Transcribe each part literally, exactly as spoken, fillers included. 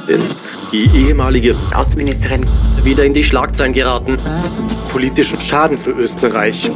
Präsidentin, die ehemalige Außenministerin, wieder in die Schlagzeilen geraten. Politischen Schaden für Österreich.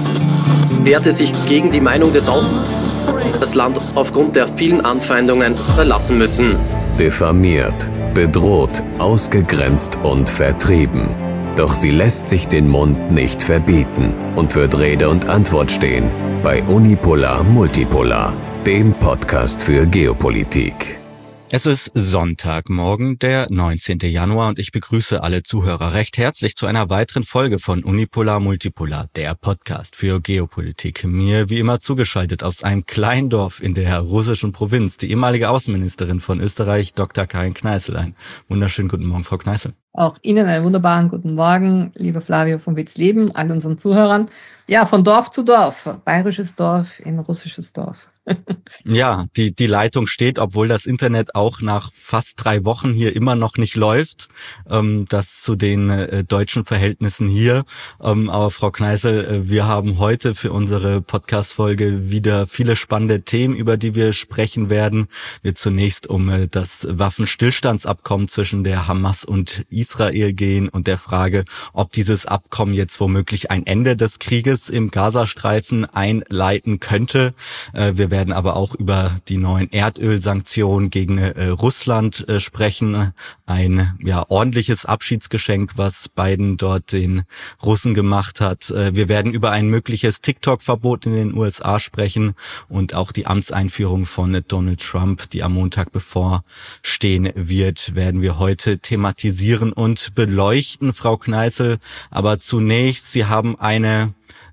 Wehrte sich gegen die Meinung des Aus... das Land aufgrund der vielen Anfeindungen verlassen müssen. Diffamiert, bedroht, ausgegrenzt und vertrieben. Doch sie lässt sich den Mund nicht verbieten und wird Rede und Antwort stehen bei Unipolar Multipolar, dem Podcast für Geopolitik. Es ist Sonntagmorgen, der neunzehnten Januar, und ich begrüße alle Zuhörer recht herzlich zu einer weiteren Folge von Unipolar Multipolar, der Podcast für Geopolitik. Mir wie immer zugeschaltet aus einem kleinen Dorf in der russischen Provinz, die ehemalige Außenministerin von Österreich, Doktor Karin Kneißl. Einen wunderschönen guten Morgen, Frau Kneißl. Auch Ihnen einen wunderbaren guten Morgen, lieber Flavio von Witzleben, all unseren Zuhörern. Ja, von Dorf zu Dorf, bayerisches Dorf in russisches Dorf. Ja, die die Leitung steht, obwohl das Internet auch nach fast drei Wochen hier immer noch nicht läuft. Ähm, das zu den äh, deutschen Verhältnissen hier. Ähm, aber Frau Kneißl, äh, wir haben heute für unsere Podcast-Folge wieder viele spannende Themen, über die wir sprechen werden. Wird zunächst um äh, das Waffenstillstandsabkommen zwischen der Hamas und Israel gehen und der Frage, ob dieses Abkommen jetzt womöglich ein Ende des Krieges im Gazastreifen einleiten könnte. Äh, wir werden aber auch über die neuen Erdölsanktionen gegen äh, Russland äh, sprechen. Ein ja ordentliches Abschiedsgeschenk, was Biden dort den Russen gemacht hat. Äh, wir werden über ein mögliches TikTok-Verbot in den U S A sprechen und auch die Amtseinführung von äh, Donald Trump, die am Montag bevorstehen wird, werden wir heute thematisieren und beleuchten, Frau Kneißl. Aber zunächst, Sie haben eine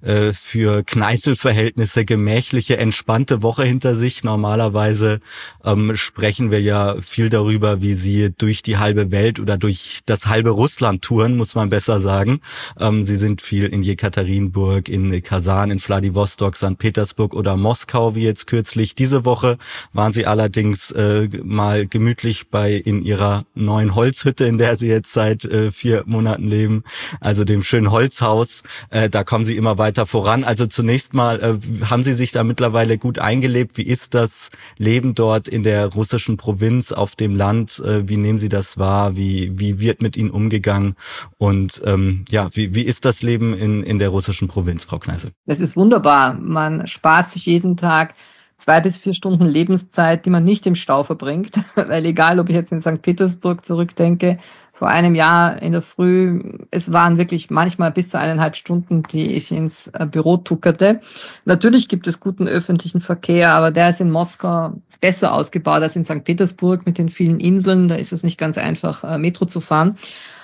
für Kneißl-Verhältnisse gemächliche, entspannte Woche hinter sich. Normalerweise ähm, sprechen wir ja viel darüber, wie Sie durch die halbe Welt oder durch das halbe Russland touren, muss man besser sagen. Ähm, Sie sind viel in Jekaterinburg, in Kasan, in Wladiwostok, Sankt Petersburg oder Moskau, wie jetzt kürzlich. Diese Woche waren Sie allerdings äh, mal gemütlich bei in Ihrer neuen Holzhütte, in der Sie jetzt seit äh, vier Monaten leben, also dem schönen Holzhaus. Äh, da kommen Sie immer weiter voran. Also zunächst mal, äh, haben Sie sich da mittlerweile gut eingelebt? Wie ist das Leben dort in der russischen Provinz, auf dem Land? Äh, wie nehmen Sie das wahr? Wie wie wird mit Ihnen umgegangen? Und ähm, ja, wie wie ist das Leben in in der russischen Provinz, Frau Kneißl? Das ist wunderbar. Man spart sich jeden Tag zwei bis vier Stunden Lebenszeit, die man nicht im Stau verbringt. Weil egal, ob ich jetzt in Sankt Petersburg zurückdenke, vor einem Jahr in der Früh, es waren wirklich manchmal bis zu eineinhalb Stunden, die ich ins Büro tuckerte. Natürlich gibt es guten öffentlichen Verkehr, aber der ist in Moskau besser ausgebaut als in Sankt Petersburg mit den vielen Inseln. Da ist es nicht ganz einfach, Metro zu fahren.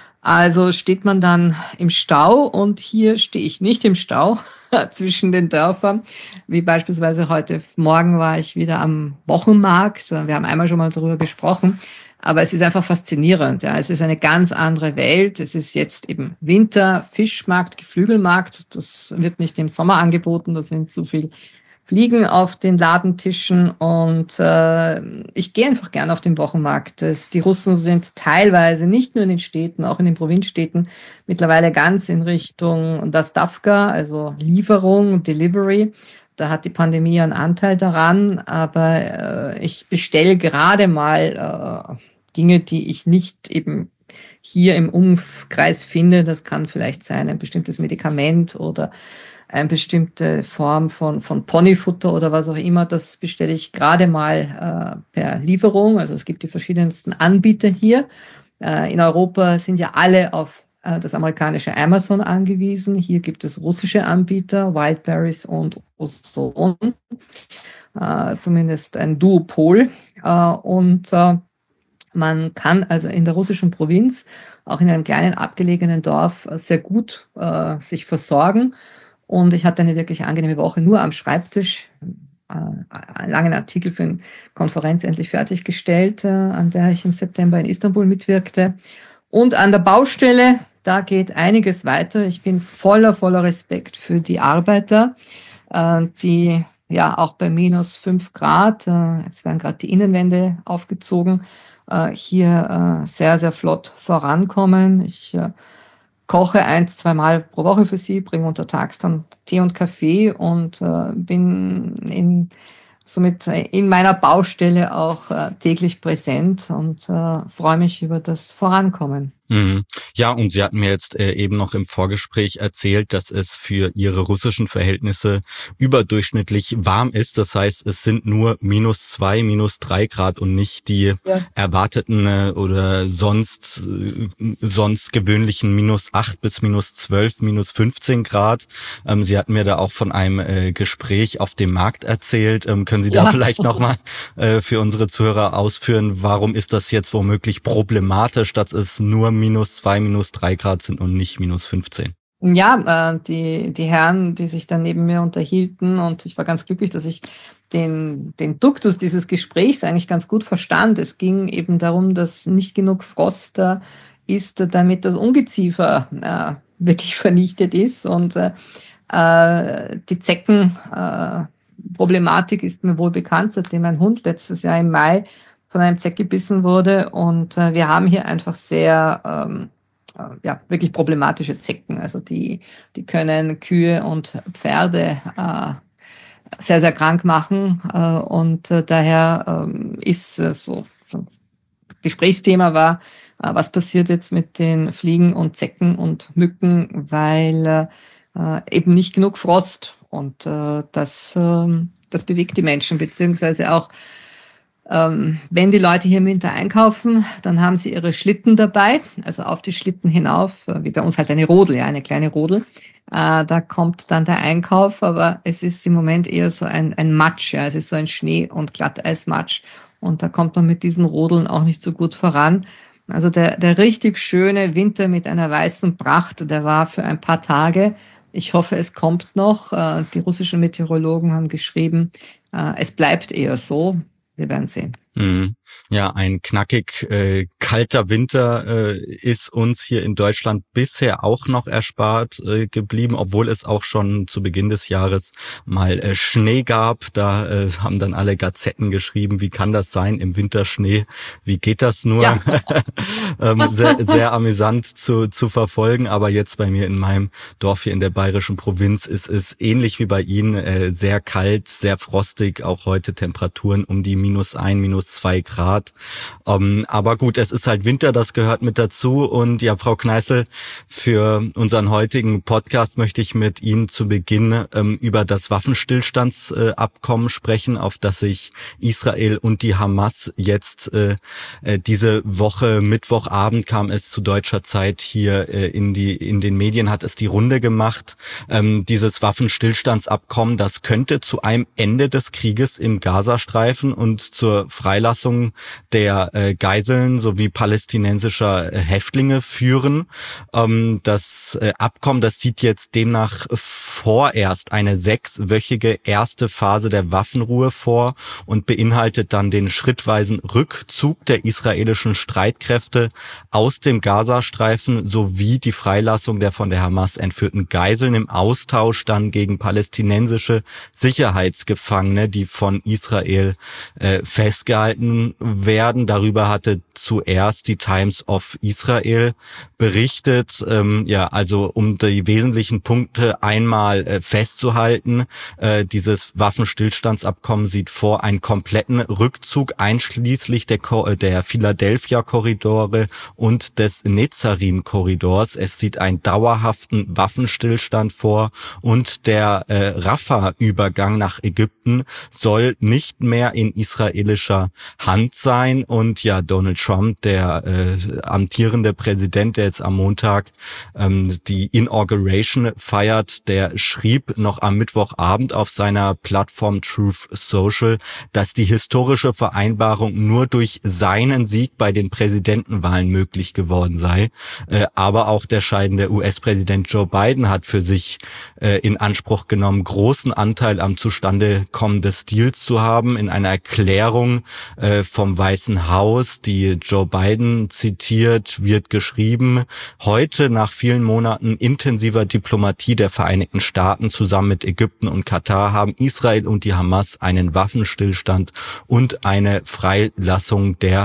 Also steht man dann im Stau, und hier stehe ich nicht im Stau zwischen den Dörfern, wie beispielsweise heute Morgen war ich wieder am Wochenmarkt. Wir haben einmal schon mal darüber gesprochen. Aber es ist einfach faszinierend. Ja, es ist eine ganz andere Welt. Es ist jetzt eben Winter, Fischmarkt, Geflügelmarkt. Das wird nicht im Sommer angeboten. Da sind zu viel Fliegen auf den Ladentischen. Und äh, ich gehe einfach gern auf den Wochenmarkt. Das, die Russen sind teilweise nicht nur in den Städten, auch in den Provinzstädten mittlerweile ganz in Richtung Dostavka, also Lieferung, Delivery. Da hat die Pandemie einen Anteil daran, aber äh, ich bestelle gerade mal äh, Dinge, die ich nicht eben hier im Umkreis finde. Das kann vielleicht sein ein bestimmtes Medikament oder eine bestimmte Form von von Ponyfutter oder was auch immer. Das bestelle ich gerade mal äh, per Lieferung. Also es gibt die verschiedensten Anbieter hier. Äh, in Europa sind ja alle auf das amerikanische Amazon angewiesen. Hier gibt es russische Anbieter, Wildberries und Ozon, äh, zumindest ein Duopol. Äh, und äh, man kann also in der russischen Provinz, auch in einem kleinen abgelegenen Dorf, sehr gut äh, sich versorgen. Und ich hatte eine wirklich angenehme Woche nur am Schreibtisch. Äh, einen langen Artikel für eine Konferenz endlich fertiggestellt, äh, an der ich im September in Istanbul mitwirkte. Und an der Baustelle, da geht einiges weiter. Ich bin voller, voller Respekt für die Arbeiter, äh, die ja auch bei minus fünf Grad, äh, jetzt werden gerade die Innenwände aufgezogen, äh, hier äh, sehr, sehr flott vorankommen. Ich äh, koche ein, zweimal pro Woche für sie, bringe untertags dann Tee und Kaffee und äh, bin in somit in meiner Baustelle auch äh, täglich präsent und äh, freue mich über das Vorankommen. Mhm. Ja, und Sie hatten mir jetzt äh, eben noch im Vorgespräch erzählt, dass es für Ihre russischen Verhältnisse überdurchschnittlich warm ist. Das heißt, es sind nur minus zwei, minus drei Grad und nicht die ja. erwarteten äh, oder sonst äh, sonst gewöhnlichen minus acht bis minus zwölf, minus fünfzehn Grad. Ähm, Sie hatten mir da auch von einem äh, Gespräch auf dem Markt erzählt. Ähm, können Sie da ja. vielleicht nochmal äh, für unsere Zuhörer ausführen, warum ist das jetzt womöglich problematisch, dass es nur minus zwei, minus drei Grad sind und nicht minus fünfzehn? Ja, äh, die die Herren, die sich dann neben mir unterhielten, und ich war ganz glücklich, dass ich den den Duktus dieses Gesprächs eigentlich ganz gut verstand. Es ging eben darum, dass nicht genug Frost äh, ist, damit das Ungeziefer äh, wirklich vernichtet ist, und äh, die Zeckenproblematik äh, ist mir wohl bekannt, seitdem mein Hund letztes Jahr im Mai von einem Zeck gebissen wurde, und äh, wir haben hier einfach sehr ähm, äh, ja wirklich problematische Zecken. Also die die können Kühe und Pferde äh, sehr sehr krank machen, äh, und äh, daher äh, ist äh, so, so Gesprächsthema war, äh, was passiert jetzt mit den Fliegen und Zecken und Mücken, weil äh, eben nicht genug Frost, und äh, das äh, das bewegt die Menschen, beziehungsweise auch Ähm, wenn die Leute hier im Winter einkaufen, dann haben sie ihre Schlitten dabei, also auf die Schlitten hinauf, wie bei uns halt eine Rodel, ja, eine kleine Rodel. Äh, da kommt dann der Einkauf, aber es ist im Moment eher so ein, ein Matsch, ja, es ist so ein Schnee- und Glatteismatsch, und da kommt man mit diesen Rodeln auch nicht so gut voran. Also der, der richtig schöne Winter mit einer weißen Pracht, der war für ein paar Tage. Ich hoffe, es kommt noch. Äh, die russischen Meteorologen haben geschrieben, äh, es bleibt eher so. Wir werden sehen. Mhm. Ja, ein knackig äh, kalter Winter äh, ist uns hier in Deutschland bisher auch noch erspart äh, geblieben, obwohl es auch schon zu Beginn des Jahres mal äh, Schnee gab. Da äh, haben dann alle Gazetten geschrieben, wie kann das sein im Winter Schnee? Wie geht das nur? Ja. ähm, sehr, sehr amüsant zu, zu verfolgen. Aber jetzt bei mir in meinem Dorf hier in der bayerischen Provinz ist es ähnlich wie bei Ihnen, äh, sehr kalt, sehr frostig. Auch heute Temperaturen um die minus ein, minus zwei Grad. Um, aber gut, es ist halt Winter, das gehört mit dazu. Und ja, Frau Kneißl, für unseren heutigen Podcast möchte ich mit Ihnen zu Beginn ähm, über das Waffenstillstandsabkommen äh, sprechen, auf das sich Israel und die Hamas jetzt äh, äh, diese Woche, Mittwochabend kam es zu deutscher Zeit hier äh, in die in den Medien, hat es die Runde gemacht. Ähm, dieses Waffenstillstandsabkommen, das könnte zu einem Ende des Krieges im Gazastreifen und zur Freilassung der äh, Geiseln sowie palästinensischer äh, Häftlinge führen. Ähm, das äh, Abkommen, das sieht jetzt demnach vorerst eine sechswöchige erste Phase der Waffenruhe vor und beinhaltet dann den schrittweisen Rückzug der israelischen Streitkräfte aus dem Gazastreifen sowie die Freilassung der von der Hamas entführten Geiseln im Austausch dann gegen palästinensische Sicherheitsgefangene, die von Israel äh, festgehalten werden. Darüber hatte zuerst die Times of Israel berichtet. Ähm, ja, also um die wesentlichen Punkte einmal äh, festzuhalten, äh, dieses Waffenstillstandsabkommen sieht vor einen kompletten Rückzug einschließlich der, Ko- der Philadelphia-Korridore und des Netzarim-Korridors. Es sieht einen dauerhaften Waffenstillstand vor und der äh, Rafah-Übergang nach Ägypten soll nicht mehr in israelischer Hand sein. Und ja, Donald Trump, der äh, amtierende Präsident, der jetzt am Montag ähm, die Inauguration feiert, der schrieb noch am Mittwochabend auf seiner Plattform Truth Social, dass die historische Vereinbarung nur durch seinen Sieg bei den Präsidentenwahlen möglich geworden sei. Äh, aber auch der scheidende U S-Präsident Joe Biden hat für sich äh, in Anspruch genommen, großen Anteil am Zustandekommen des Deals zu haben. In einer Erklärung äh, vom Weißen Haus, die Joe Biden zitiert, wird geschrieben: Heute, nach vielen Monaten intensiver Diplomatie der Vereinigten Staaten zusammen mit Ägypten und Katar, haben Israel und die Hamas einen Waffenstillstand und eine Freilassung der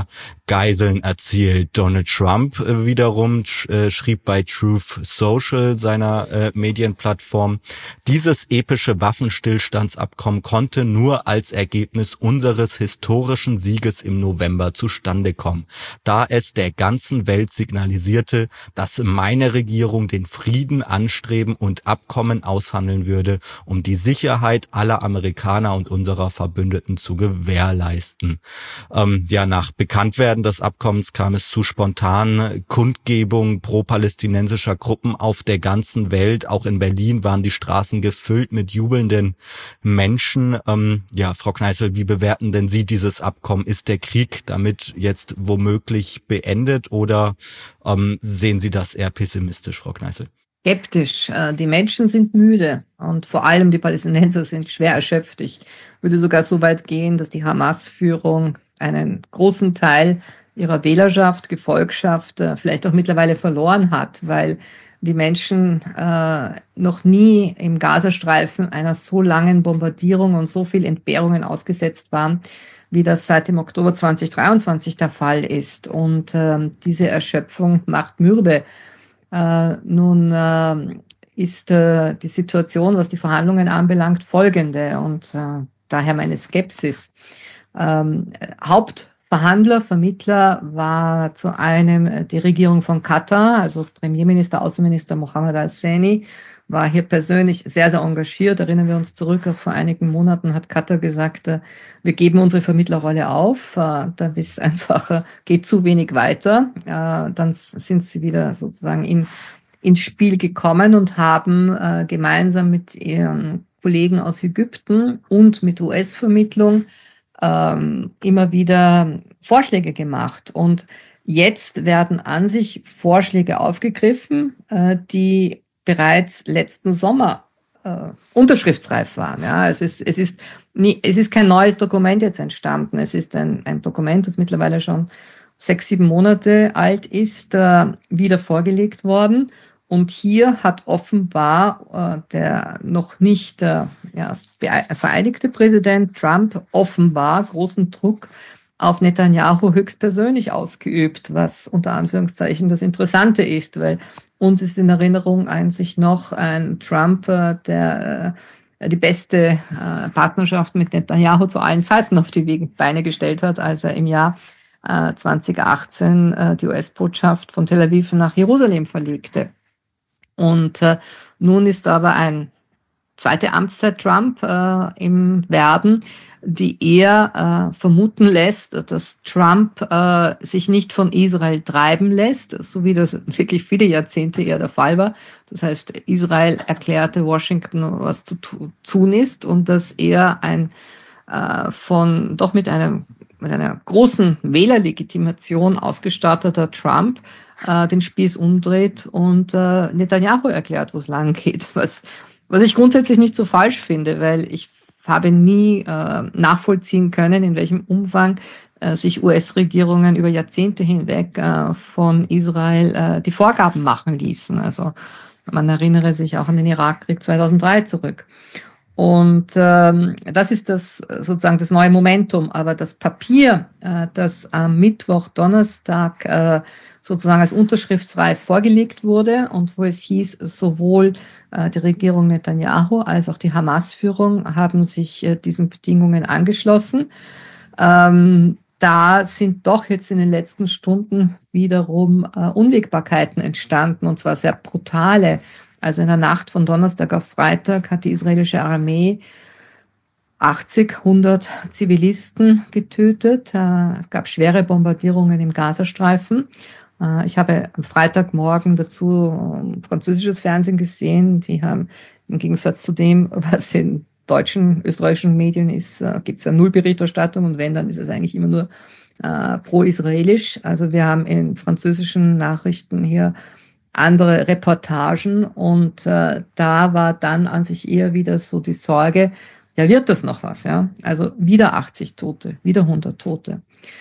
Geiseln erzielt. Donald Trump äh, wiederum äh, schrieb bei Truth Social, seiner äh, Medienplattform, dieses epische Waffenstillstandsabkommen konnte nur als Ergebnis unseres historischen Sieges im November zustande kommen, da es der ganzen Welt signalisierte, dass meine Regierung den Frieden anstreben und Abkommen aushandeln würde, um die Sicherheit aller Amerikaner und unserer Verbündeten zu gewährleisten. Ähm, ja, nach Bekanntwerden des Abkommens kam es zu spontanen Kundgebungen pro-palästinensischer Gruppen auf der ganzen Welt. Auch in Berlin waren die Straßen gefüllt mit jubelnden Menschen. Ähm, ja, Frau Kneißl, wie bewerten denn Sie dieses Abkommen? Ist der Krieg damit jetzt womöglich beendet oder ähm, sehen Sie das eher pessimistisch, Frau Kneißl? Skeptisch. Die Menschen sind müde und vor allem die Palästinenser sind schwer erschöpft. Ich würde sogar so weit gehen, dass die Hamas-Führung einen großen Teil ihrer Wählerschaft, Gefolgschaft vielleicht auch mittlerweile verloren hat, weil die Menschen äh, noch nie im Gazastreifen einer so langen Bombardierung und so viel Entbehrungen ausgesetzt waren, wie das seit dem Oktober zweitausenddreiundzwanzig der Fall ist. Und äh, diese Erschöpfung macht mürbe. Äh, nun äh, ist äh, die Situation, was die Verhandlungen anbelangt, folgende und äh, daher meine Skepsis. Ähm, Hauptverhandler, Vermittler war zu einem die Regierung von Katar, also Premierminister, Außenminister Mohammed al-Thani, war hier persönlich sehr, sehr engagiert. Erinnern wir uns zurück, vor einigen Monaten hat Katar gesagt, wir geben unsere Vermittlerrolle auf, da ist einfach, geht zu wenig weiter. Dann sind sie wieder sozusagen in, ins Spiel gekommen und haben gemeinsam mit ihren Kollegen aus Ägypten und mit U S-Vermittlung immer wieder Vorschläge gemacht. Und jetzt werden an sich Vorschläge aufgegriffen, die bereits letzten Sommer äh, unterschriftsreif waren. Ja, es ist es ist nie, es ist kein neues Dokument jetzt entstanden. Es ist ein ein Dokument, das mittlerweile schon sechs sieben Monate alt ist, äh, wieder vorgelegt worden. Und hier hat offenbar äh, der noch nicht äh, ja, vereidigte Präsident Trump offenbar großen Druck auf Netanyahu höchstpersönlich ausgeübt, was unter Anführungszeichen das Interessante ist, weil uns ist in Erinnerung eigentlich noch ein Trump, der die beste Partnerschaft mit Netanyahu zu allen Zeiten auf die Beine gestellt hat, als er im Jahr zweitausendachtzehn die U S-Botschaft von Tel Aviv nach Jerusalem verlegte. Und nun ist aber ein zweite Amtszeit Trump äh, im Werden, die eher äh, vermuten lässt, dass Trump äh, sich nicht von Israel treiben lässt, so wie das wirklich viele Jahrzehnte eher der Fall war. Das heißt, Israel erklärte Washington, was zu tun ist, und dass er ein äh, von doch mit einem mit einer großen Wählerlegitimation ausgestatteter Trump äh, den Spieß umdreht und äh, Netanyahu erklärt, wo es lang geht, was Was ich grundsätzlich nicht so falsch finde, weil ich habe nie äh, nachvollziehen können, in welchem Umfang äh, sich U S-Regierungen über Jahrzehnte hinweg äh, von Israel äh, die Vorgaben machen ließen. Also man erinnere sich auch an den Irakkrieg zweitausenddrei zurück. Und ähm, das ist das sozusagen das neue Momentum. Aber das Papier, äh, das am Mittwoch, Donnerstag äh, sozusagen als unterschriftsreif vorgelegt wurde und wo es hieß, sowohl äh, die Regierung Netanyahu als auch die Hamas-Führung haben sich äh, diesen Bedingungen angeschlossen. Ähm, da sind doch jetzt in den letzten Stunden wiederum äh, Unwägbarkeiten entstanden, und zwar sehr brutale. Also in der Nacht von Donnerstag auf Freitag hat die israelische Armee achtzig, hundert Zivilisten getötet. Es gab schwere Bombardierungen im Gazastreifen. Ich habe am Freitagmorgen dazu französisches Fernsehen gesehen. Die haben im Gegensatz zu dem, was in deutschen, österreichischen Medien ist, gibt es ja null Berichterstattung, und wenn, dann ist es eigentlich immer nur äh, pro-israelisch. Also wir haben in französischen Nachrichten hier andere Reportagen, und äh, da war dann an sich eher wieder so die Sorge, ja, wird das noch was, ja? Also wieder achtzig Tote, wieder hundert Tote.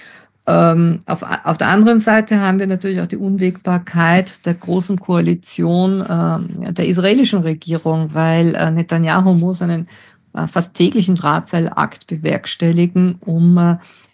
Ähm, auf, auf der anderen Seite haben wir natürlich auch die Unwägbarkeit der großen Koalition äh, der israelischen Regierung, weil äh, Netanyahu muss einen äh, fast täglichen Drahtseilakt bewerkstelligen, um äh,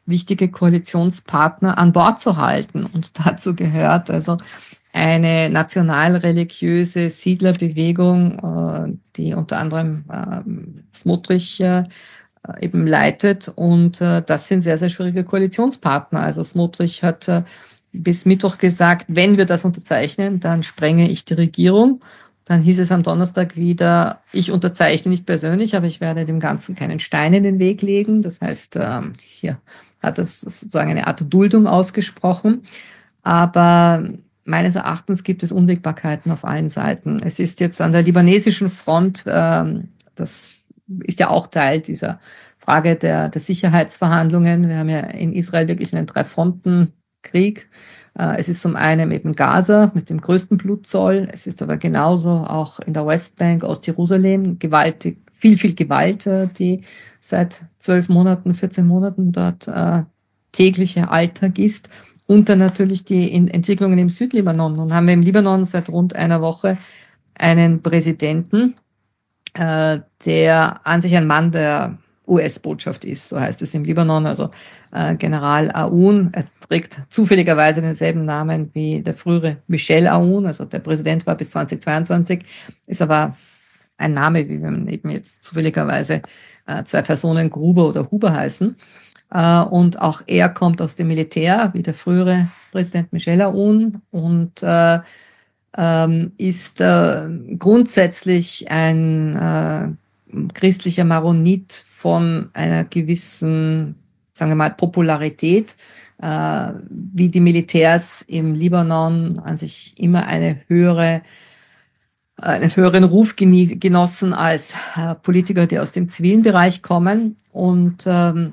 wichtige Koalitionspartner an Bord zu halten. Und dazu gehört also eine nationalreligiöse Siedlerbewegung, die unter anderem Smotrich eben leitet. Und das sind sehr, sehr schwierige Koalitionspartner. Also Smotrich hat bis Mittwoch gesagt, wenn wir das unterzeichnen, dann sprenge ich die Regierung. Dann hieß es am Donnerstag wieder, ich unterzeichne nicht persönlich, aber ich werde dem Ganzen keinen Stein in den Weg legen. Das heißt, hier hat es sozusagen eine Art Duldung ausgesprochen. Aber meines Erachtens gibt es Unwägbarkeiten auf allen Seiten. Es ist jetzt an der libanesischen Front, das ist ja auch Teil dieser Frage der, der Sicherheitsverhandlungen. Wir haben ja in Israel wirklich einen Drei-Fronten-Krieg. Es ist zum einen eben Gaza mit dem größten Blutzoll. Es ist aber genauso auch in der Westbank, Ostjerusalem, gewaltig, viel, viel Gewalt, die seit zwölf Monaten, vierzehn Monaten dort äh, täglicher Alltag ist. Und dann natürlich die Entwicklungen im Südlibanon. Nun haben wir im Libanon seit rund einer Woche einen Präsidenten, äh, der an sich ein Mann der U S-Botschaft ist, so heißt es im Libanon, also äh, General Aoun. Er trägt zufälligerweise denselben Namen wie der frühere Michel Aoun, also der Präsident war bis zweitausendzweiundzwanzig, ist aber ein Name, wie wir eben jetzt zufälligerweise äh, zwei Personen Gruber oder Huber heißen. Uh, und auch er kommt aus dem Militär, wie der frühere Präsident Michel Aoun, und uh, ähm, ist uh, grundsätzlich ein uh, christlicher Maronit von einer gewissen, sagen wir mal, Popularität, uh, wie die Militärs im Libanon an sich immer eine höhere einen höheren Ruf genossen als uh, Politiker, die aus dem zivilen Bereich kommen. Und ähm,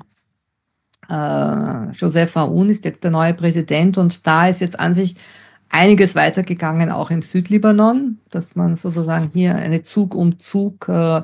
Uh, Joseph Aoun ist jetzt der neue Präsident, und da ist jetzt an sich einiges weitergegangen, auch im Südlibanon, dass man sozusagen hier eine Zug-um-Zug äh,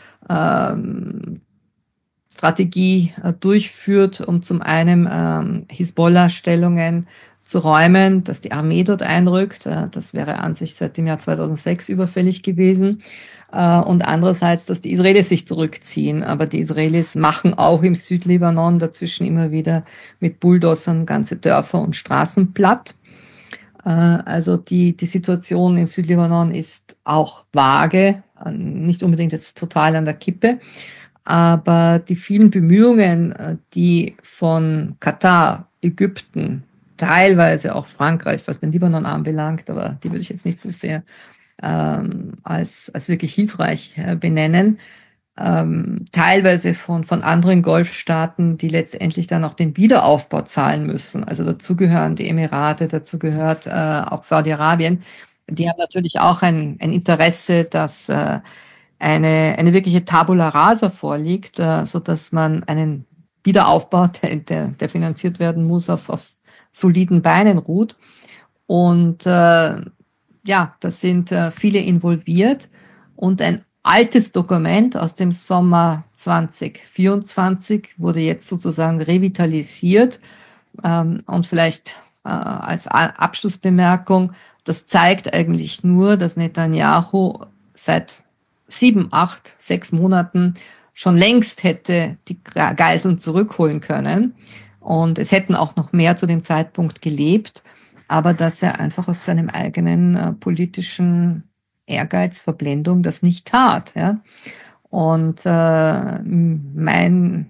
ähm, Strategie äh, durchführt, um zum einen ähm, Hisbollah-Stellungen zu räumen, dass die Armee dort einrückt. Äh, das wäre an sich seit dem Jahr zweitausendsechs überfällig gewesen. Und andererseits, dass die Israelis sich zurückziehen. Aber die Israelis machen auch im Südlibanon dazwischen immer wieder mit Bulldozern ganze Dörfer und Straßen platt. Also die, die Situation im Südlibanon ist auch vage, nicht unbedingt jetzt total an der Kippe. Aber die vielen Bemühungen, die von Katar, Ägypten, teilweise auch Frankreich, was den Libanon anbelangt, aber die würde ich jetzt nicht so sehr Ähm, als, als wirklich hilfreich äh, benennen, ähm, teilweise von, von anderen Golfstaaten, die letztendlich dann auch den Wiederaufbau zahlen müssen. Also dazu gehören die Emirate, dazu gehört äh, auch Saudi-Arabien. Die haben natürlich auch ein, ein Interesse, dass äh, eine, eine wirkliche Tabula rasa vorliegt, äh, so dass man einen Wiederaufbau, der, der, der finanziert werden muss, auf, auf soliden Beinen ruht. Und äh, ja, da sind äh, viele involviert, und ein altes Dokument aus dem Sommer zwanzig vierundzwanzig wurde jetzt sozusagen revitalisiert, ähm, und vielleicht äh, als A- Abschlussbemerkung, das zeigt eigentlich nur, dass Netanyahu seit sieben, acht, sechs Monaten schon längst hätte die Geiseln zurückholen können, und es hätten auch noch mehr zu dem Zeitpunkt gelebt, aber dass er einfach aus seinem eigenen äh, politischen Ehrgeiz, Verblendung das nicht tat. Ja? Und äh, mein,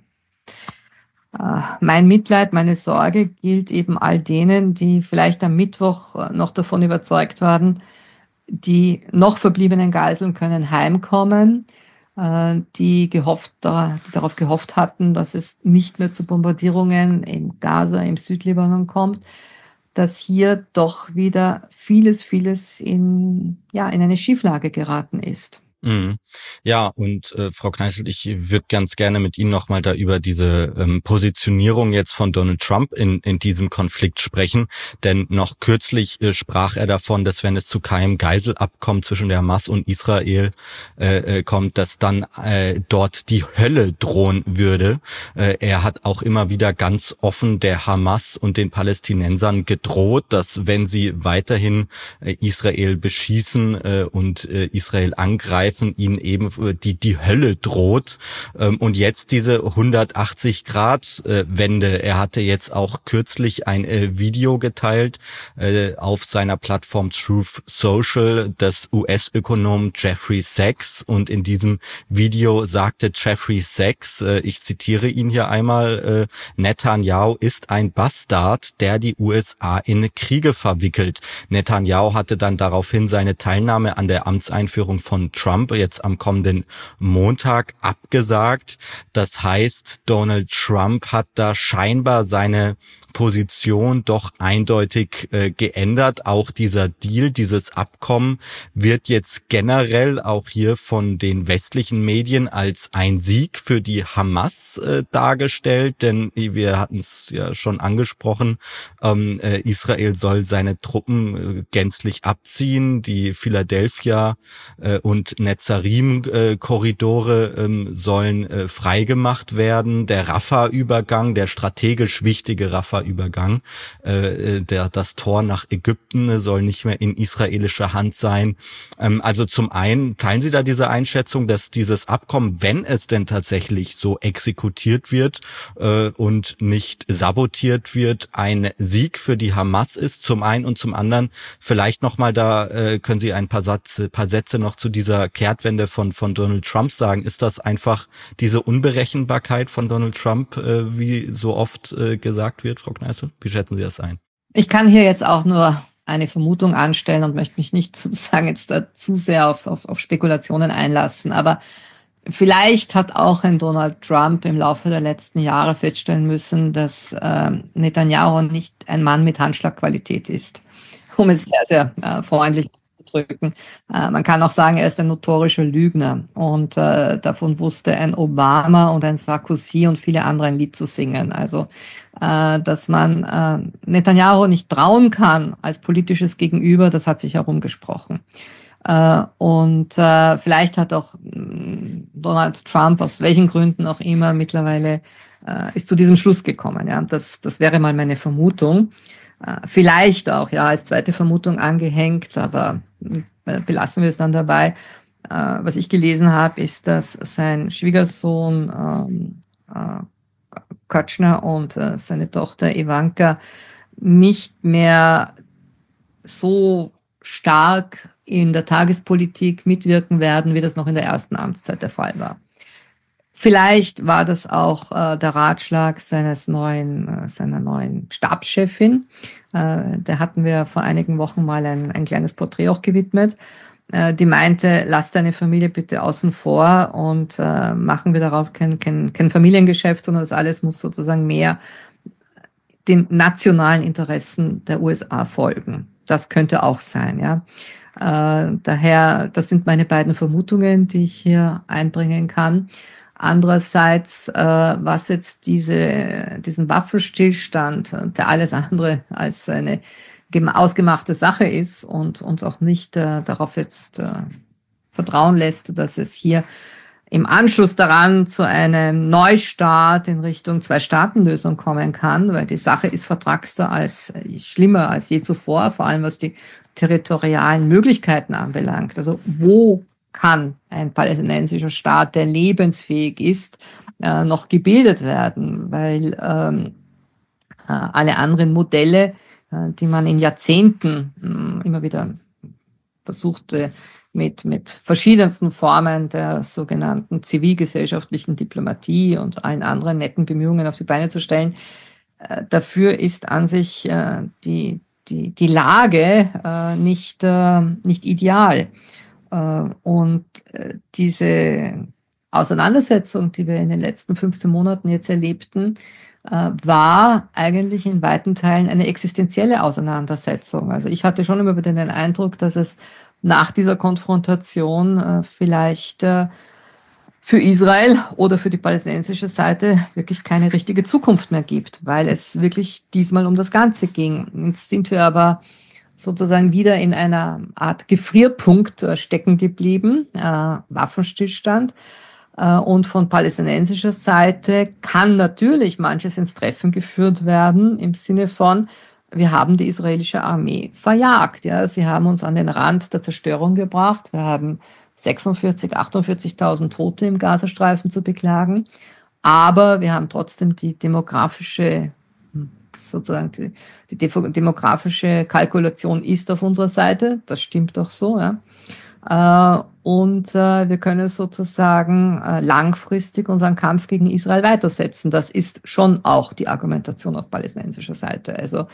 äh, mein Mitleid, meine Sorge gilt eben all denen, die vielleicht am Mittwoch noch davon überzeugt waren, die noch verbliebenen Geiseln können heimkommen, äh, die, gehofft, die darauf gehofft hatten, dass es nicht mehr zu Bombardierungen im Gaza, im Südlibanon kommt, dass hier doch wieder vieles, vieles in, ja, in eine Schieflage geraten ist. Mhm. Ja, und äh, Frau Kneißl, ich würde ganz gerne mit Ihnen nochmal da über diese ähm, Positionierung jetzt von Donald Trump in, in diesem Konflikt sprechen, denn noch kürzlich äh, sprach er davon, dass wenn es zu keinem Geiselabkommen zwischen der Hamas und Israel äh, äh, kommt, dass dann äh, dort die Hölle drohen würde. Äh, er hat auch immer wieder ganz offen der Hamas und den Palästinensern gedroht, dass wenn sie weiterhin äh, Israel beschießen äh, und äh, Israel angreifen, angreifen, ihnen eben die die Hölle droht. Und jetzt diese hundertachtzig Grad Wende. Er hatte jetzt auch kürzlich ein Video geteilt auf seiner Plattform Truth Social des U S-Ökonomen Jeffrey Sachs. Und in diesem Video sagte Jeffrey Sachs, ich zitiere ihn hier einmal, Netanyahu ist ein Bastard, der die U S A in Kriege verwickelt. Netanyahu hatte dann daraufhin seine Teilnahme an der Amtseinführung von Trump jetzt am kommenden Montag abgesagt. Das heißt, Donald Trump hat da scheinbar seine Position doch eindeutig äh, geändert. Auch dieser Deal, dieses Abkommen wird jetzt generell auch hier von den westlichen Medien als ein Sieg für die Hamas äh, dargestellt, denn wir hatten es ja schon angesprochen, ähm, äh, Israel soll seine Truppen äh, gänzlich abziehen, die Philadelphia äh, und Netzarim-Korridore äh, sollen äh, freigemacht werden, der Rafah-Übergang, der strategisch wichtige Rafah Übergang. Äh, der, das Tor nach Ägypten soll nicht mehr in israelischer Hand sein. Ähm, also zum einen, teilen Sie da diese Einschätzung, dass dieses Abkommen, wenn es denn tatsächlich so exekutiert wird äh, und nicht sabotiert wird, ein Sieg für die Hamas ist, zum einen, und zum anderen vielleicht nochmal da, äh, können Sie ein paar, Satz, paar Sätze noch zu dieser Kehrtwende von, von Donald Trump sagen. Ist das einfach diese Unberechenbarkeit von Donald Trump, äh, wie so oft äh, gesagt wird, Frau Kneißl? Wie schätzen Sie das ein? Ich kann hier jetzt auch nur eine Vermutung anstellen und möchte mich nicht sozusagen jetzt da zu sehr auf, auf, auf Spekulationen einlassen. Aber vielleicht hat auch ein Donald Trump im Laufe der letzten Jahre feststellen müssen, dass äh, Netanyahu nicht ein Mann mit Handschlagqualität ist, um es sehr, sehr äh, freundlich auszudrücken. Äh, man kann auch sagen, er ist ein notorischer Lügner. Und äh, davon wusste ein Obama und ein Sarkozy und viele andere ein Lied zu singen. Also äh, dass man äh, Netanyahu nicht trauen kann als politisches Gegenüber, das hat sich herumgesprochen. Äh, und äh, vielleicht hat auch mh, Donald Trump, aus welchen Gründen auch immer, mittlerweile äh, ist zu diesem Schluss gekommen. Ja, das, das wäre mal meine Vermutung. Äh, vielleicht auch, ja, als zweite Vermutung angehängt, aber äh, belassen wir es dann dabei. Äh, was ich gelesen habe, ist, dass sein Schwiegersohn ähm, äh, Kutschner und äh, seine Tochter Ivanka nicht mehr so stark in der Tagespolitik mitwirken werden, wie das noch in der ersten Amtszeit der Fall war. Vielleicht war das auch äh, der Ratschlag seines neuen, äh, seiner neuen Stabschefin. Äh, der hatten wir vor einigen Wochen mal ein, ein kleines Porträt auch gewidmet. Äh, die meinte, lass deine Familie bitte außen vor und äh, machen wir daraus kein, kein, kein Familiengeschäft, sondern das alles muss sozusagen mehr den nationalen Interessen der U S A folgen. Das könnte auch sein, ja. Äh, daher, das sind meine beiden Vermutungen, die ich hier einbringen kann. Andererseits, äh, was jetzt diese, diesen Waffenstillstand, der alles andere als eine ausgemachte Sache ist und uns auch nicht äh, darauf jetzt äh, vertrauen lässt, dass es hier im Anschluss daran zu einem Neustart in Richtung Zwei-Staaten-Lösung kommen kann, weil die Sache ist vertragster als schlimmer als je zuvor, vor allem was die territorialen Möglichkeiten anbelangt. Also wo kann ein palästinensischer Staat, der lebensfähig ist, äh, noch gebildet werden? Weil ähm, äh, alle anderen Modelle, äh, die man in Jahrzehnten äh, immer wieder versuchte, mit mit verschiedensten Formen der sogenannten zivilgesellschaftlichen Diplomatie und allen anderen netten Bemühungen auf die Beine zu stellen. Äh, dafür ist an sich äh, die die die Lage äh, nicht äh, nicht ideal. Äh, und äh, diese Auseinandersetzung, die wir in den letzten fünfzehn Monaten jetzt erlebten, äh, war eigentlich in weiten Teilen eine existenzielle Auseinandersetzung. Also ich hatte schon immer wieder den Eindruck, dass es nach dieser Konfrontation äh, vielleicht äh, für Israel oder für die palästinensische Seite wirklich keine richtige Zukunft mehr gibt, weil es wirklich diesmal um das Ganze ging. Jetzt sind wir aber sozusagen wieder in einer Art Gefrierpunkt äh, stecken geblieben, äh, Waffenstillstand. Äh, und von palästinensischer Seite kann natürlich manches ins Treffen geführt werden im Sinne von, wir haben die israelische Armee verjagt. Ja, sie haben uns an den Rand der Zerstörung gebracht. Wir haben sechsundvierzig, achtundvierzigtausend Tote im Gazastreifen zu beklagen. Aber wir haben trotzdem die demografische, sozusagen die, die demografische Kalkulation ist auf unserer Seite. Das stimmt doch so, ja. Und wir können sozusagen langfristig unseren Kampf gegen Israel weitersetzen. Das ist schon auch die Argumentation auf palästinensischer Seite. Also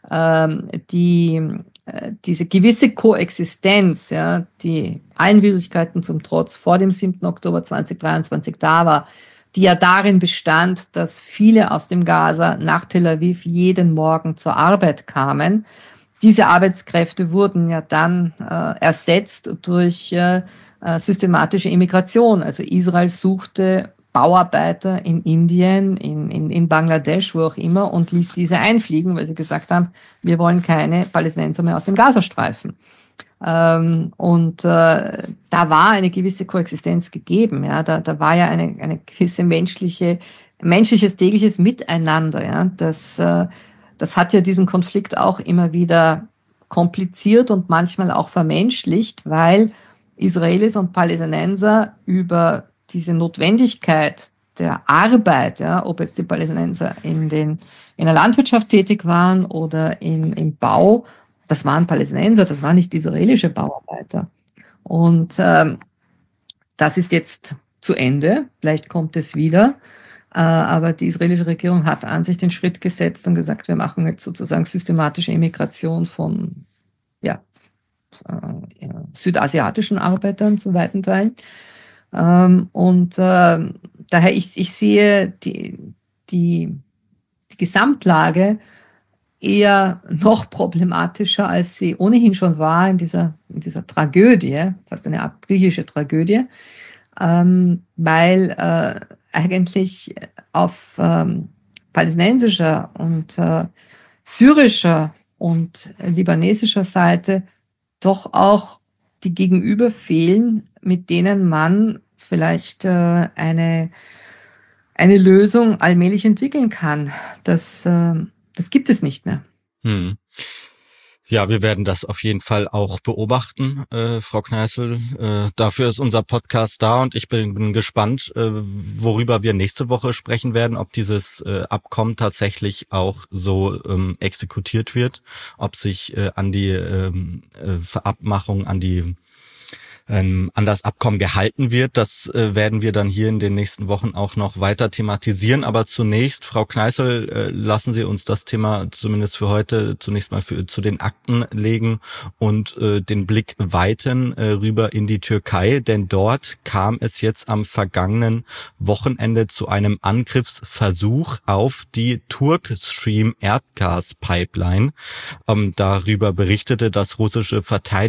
die diese gewisse Koexistenz, ja, die allen Widrigkeiten zum Trotz vor dem siebten Oktober zweitausenddreiundzwanzig da war, die ja darin bestand, dass viele aus dem Gaza nach Tel Aviv jeden Morgen zur Arbeit kamen. Diese Arbeitskräfte wurden ja dann äh, ersetzt durch äh, systematische Immigration. Also Israel suchte Bauarbeiter in Indien, in, in, in Bangladesch, wo auch immer, und ließ diese einfliegen, weil sie gesagt haben, wir wollen keine Palästinenser mehr aus dem Gazastreifen. Ähm, und äh, da war eine gewisse Koexistenz gegeben. Ja, da, da war ja eine, eine gewisse menschliche, menschliches tägliches Miteinander. Ja, das äh, Das hat ja diesen Konflikt auch immer wieder kompliziert und manchmal auch vermenschlicht, weil Israelis und Palästinenser über diese Notwendigkeit der Arbeit, ja, ob jetzt die Palästinenser in den in der Landwirtschaft tätig waren oder in, im Bau, das waren Palästinenser, das waren nicht israelische Bauarbeiter. Und ähm, das ist jetzt zu Ende, vielleicht kommt es wieder. Aber die israelische Regierung hat an sich den Schritt gesetzt und gesagt, wir machen jetzt sozusagen systematische Immigration von ja, äh, südasiatischen Arbeitern zu weiten Teilen. Ähm, und äh, daher, ich, ich sehe die, die, die Gesamtlage eher noch problematischer, als sie ohnehin schon war in dieser, in dieser Tragödie, fast eine Art griechische Tragödie, ähm, weil äh, eigentlich auf ähm, palästinensischer und äh, syrischer und libanesischer Seite doch auch die Gegenüber fehlen, mit denen man vielleicht äh, eine eine Lösung allmählich entwickeln kann. Das äh, das gibt es nicht mehr. Hm. Ja, wir werden das auf jeden Fall auch beobachten, äh, Frau Kneißl. Äh, dafür ist unser Podcast da und ich bin, bin gespannt, äh, worüber wir nächste Woche sprechen werden, ob dieses äh, Abkommen tatsächlich auch so ähm, exekutiert wird, ob sich äh, an die ähm, äh, Verabmachung, an die ähm, an das Abkommen gehalten wird. Das äh, werden wir dann hier in den nächsten Wochen auch noch weiter thematisieren. Aber zunächst, Frau Kneißl, äh, lassen Sie uns das Thema zumindest für heute zunächst mal für, zu den Akten legen und äh, den Blick weiten äh, rüber in die Türkei. Denn dort kam es jetzt am vergangenen Wochenende zu einem Angriffsversuch auf die Turkstream Erdgaspipeline. Ähm, darüber berichtete das russische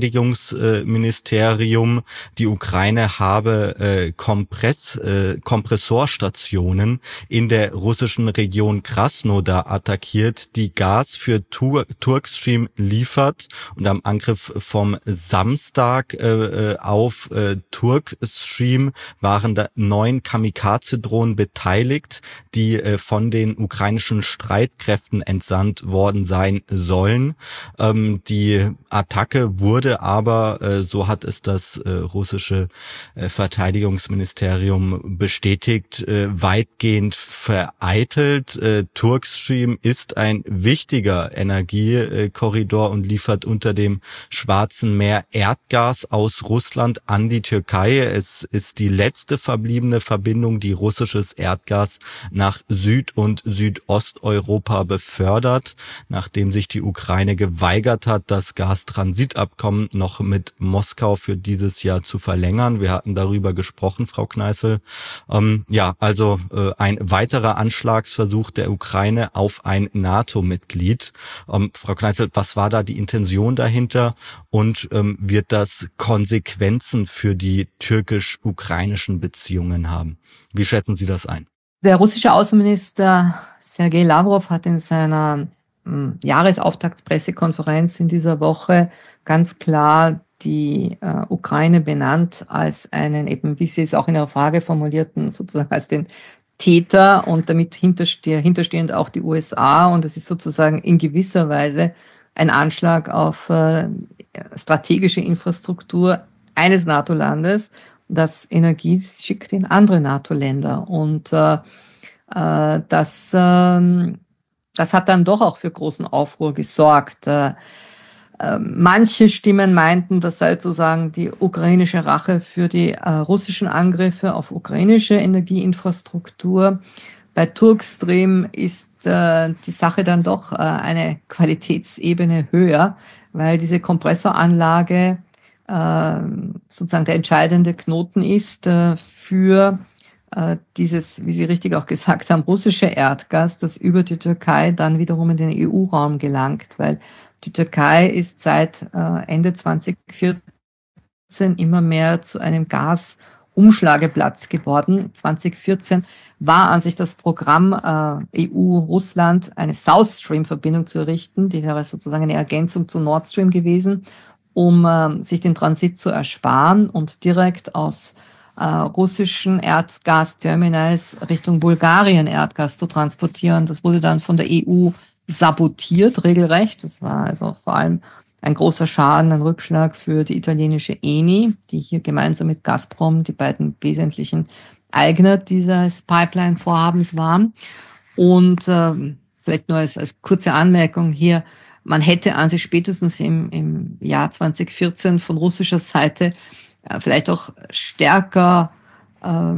Verteidigungsministerium, die Ukraine habe äh, Kompress, äh, Kompressorstationen in der russischen Region Krasnodar attackiert, die Gas für Tur- Turkstream liefert. Und am Angriff vom Samstag äh, auf äh, Turkstream waren da neun Kamikaze-Drohnen beteiligt, die äh, von den ukrainischen Streitkräften entsandt worden sein sollen. Ähm, die Attacke wurde aber, äh, so hat es das äh, russische äh, Verteidigungsministerium bestätigt, äh, weitgehend vereitelt. Äh, Turkstream ist ein wichtiger Energiekorridor und liefert unter dem Schwarzen Meer Erdgas aus Russland an die Türkei. Es ist die letzte verbliebene Verbindung, die russisches Erdgas nach Süd- und Südosteuropa befördert, nachdem sich die Ukraine geweigert hat, das Gastransitabkommen noch mit Moskau für dieses Jahr zu verlängern. Wir hatten darüber gesprochen, Frau Kneißl. Ähm, ja, also äh, ein weiterer Anschlagsversuch der Ukraine auf ein NATO-Mitglied. Ähm, Frau Kneißl, was war da die Intention dahinter und ähm, wird das Konsequenzen für die türkisch-ukrainischen Beziehungen haben? Wie schätzen Sie das ein? Der russische Außenminister Sergei Lavrov hat in seiner hm, Jahresauftaktspressekonferenz in dieser Woche ganz klar die äh, Ukraine benannt als einen, eben wie Sie es auch in Ihrer Frage formulierten, sozusagen als den Täter und damit hinterste- hinterstehend auch die U S A. Und es ist sozusagen in gewisser Weise ein Anschlag auf äh, strategische Infrastruktur eines NATO-Landes, das Energie schickt in andere NATO-Länder. Und äh, äh, das, äh, das hat dann doch auch für großen Aufruhr gesorgt. Äh, äh, manche Stimmen meinten, das sei sozusagen die ukrainische Rache für die äh, russischen Angriffe auf ukrainische Energieinfrastruktur. Bei Turkstream ist äh, die Sache dann doch äh, eine Qualitätsebene höher, weil diese Kompressoranlage äh, sozusagen der entscheidende Knoten ist äh, für äh, dieses, wie Sie richtig auch gesagt haben, russische Erdgas, das über die Türkei dann wiederum in den E U-Raum gelangt, weil die Türkei ist seit äh, Ende zwanzig vierzehn immer mehr zu einem Gas Umschlageplatz geworden. zwanzig vierzehn war an sich das Programm äh, E U-Russland, eine South Stream-Verbindung zu errichten. Die wäre sozusagen eine Ergänzung zu Nord Stream gewesen, um äh, sich den Transit zu ersparen und direkt aus äh, russischen Erdgasterminals Richtung Bulgarien Erdgas zu transportieren. Das wurde dann von der E U sabotiert, regelrecht. Das war also vor allem ein großer Schaden, ein Rückschlag für die italienische Eni, die hier gemeinsam mit Gazprom die beiden wesentlichen Eigner dieses Pipeline-Vorhabens waren. Und äh, vielleicht nur als, als kurze Anmerkung hier, man hätte an sich spätestens im, im Jahr zwanzig vierzehn von russischer Seite äh, vielleicht auch stärker äh,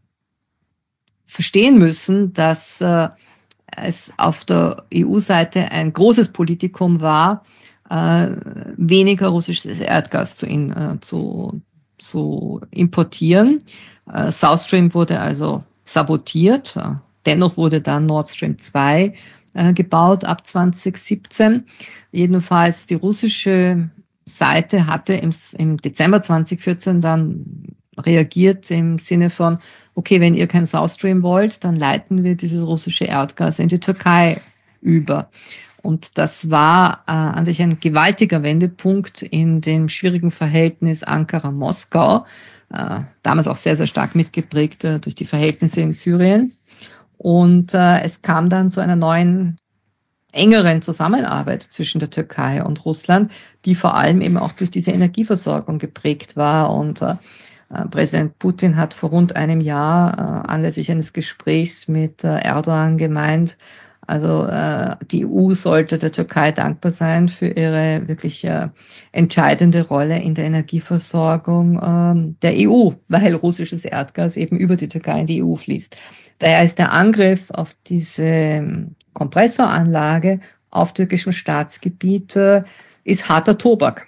verstehen müssen, dass äh, es auf der E U-Seite ein großes Politikum war, äh, weniger russisches Erdgas zu, in, äh, zu, zu importieren. Äh, South Stream wurde also sabotiert. Dennoch wurde dann Nord Stream zwei äh, gebaut ab zwanzig siebzehn. Jedenfalls die russische Seite hatte im, im Dezember zwanzig vierzehn dann reagiert im Sinne von, okay, wenn ihr kein South Stream wollt, dann leiten wir dieses russische Erdgas in die Türkei über. Und das war äh, an sich ein gewaltiger Wendepunkt in dem schwierigen Verhältnis Ankara-Moskau, äh, damals auch sehr, sehr stark mitgeprägt äh, durch die Verhältnisse in Syrien. Und äh, es kam dann zu einer neuen, engeren Zusammenarbeit zwischen der Türkei und Russland, die vor allem eben auch durch diese Energieversorgung geprägt war. Und äh, Präsident Putin hat vor rund einem Jahr äh, anlässlich eines Gesprächs mit äh, Erdogan gemeint, also äh, die E U sollte der Türkei dankbar sein für ihre wirklich äh, entscheidende Rolle in der Energieversorgung äh, der E U, weil russisches Erdgas eben über die Türkei in die E U fließt. Daher ist der Angriff auf diese Kompressoranlage auf türkischem Staatsgebiet äh, ist harter Tobak.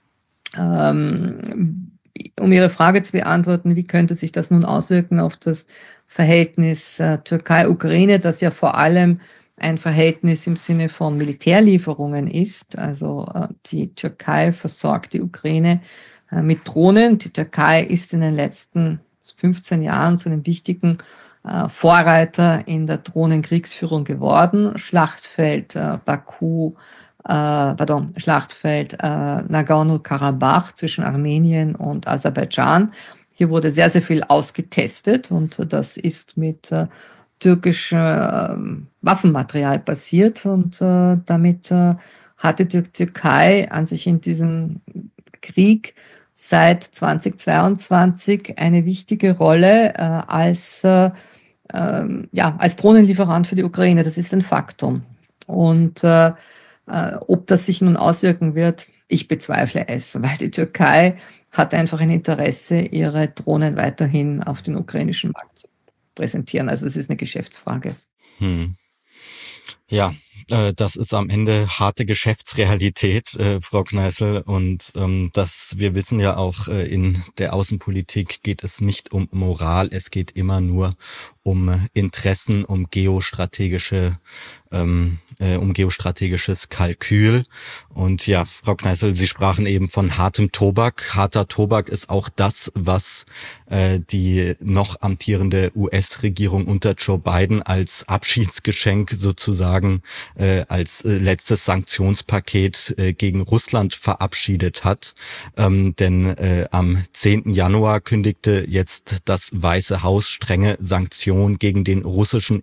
Ähm, Um Ihre Frage zu beantworten, wie könnte sich das nun auswirken auf das Verhältnis äh, Türkei-Ukraine, das ja vor allem ein Verhältnis im Sinne von Militärlieferungen ist. Also äh, die Türkei versorgt die Ukraine äh, mit Drohnen. Die Türkei ist in den letzten fünfzehn Jahren zu einem wichtigen äh, Vorreiter in der Drohnenkriegsführung geworden. Schlachtfeld äh, Baku, Äh, pardon, Schlachtfeld äh, Nagorno-Karabach zwischen Armenien und Aserbaidschan. Hier wurde sehr, sehr viel ausgetestet und das ist mit äh, türkischem äh, Waffenmaterial passiert und äh, damit äh, hatte die Türkei an sich in diesem Krieg seit zweitausendzweiundzwanzig eine wichtige Rolle äh, als, äh, äh, ja, als Drohnenlieferant für die Ukraine. Das ist ein Faktum. Und äh, Äh, ob das sich nun auswirken wird, ich bezweifle es, weil die Türkei hat einfach ein Interesse, ihre Drohnen weiterhin auf den ukrainischen Markt zu präsentieren. Also es ist eine Geschäftsfrage. Hm. Ja, äh, das ist am Ende harte Geschäftsrealität, äh, Frau Kneißl. Und ähm, das, wir wissen ja auch, äh, in der Außenpolitik geht es nicht um Moral, es geht immer nur um Interessen, um geostrategische ähm, äh, um geostrategisches Kalkül. Und ja, Frau Kneißl, Sie sprachen eben von hartem Tobak. Harter Tobak ist auch das, was äh, die noch amtierende U S-Regierung unter Joe Biden als Abschiedsgeschenk sozusagen äh, als äh, letztes Sanktionspaket äh, gegen Russland verabschiedet hat. Ähm, denn äh, am zehnten Januar kündigte jetzt das Weiße Haus strenge Sanktionen gegen den russischen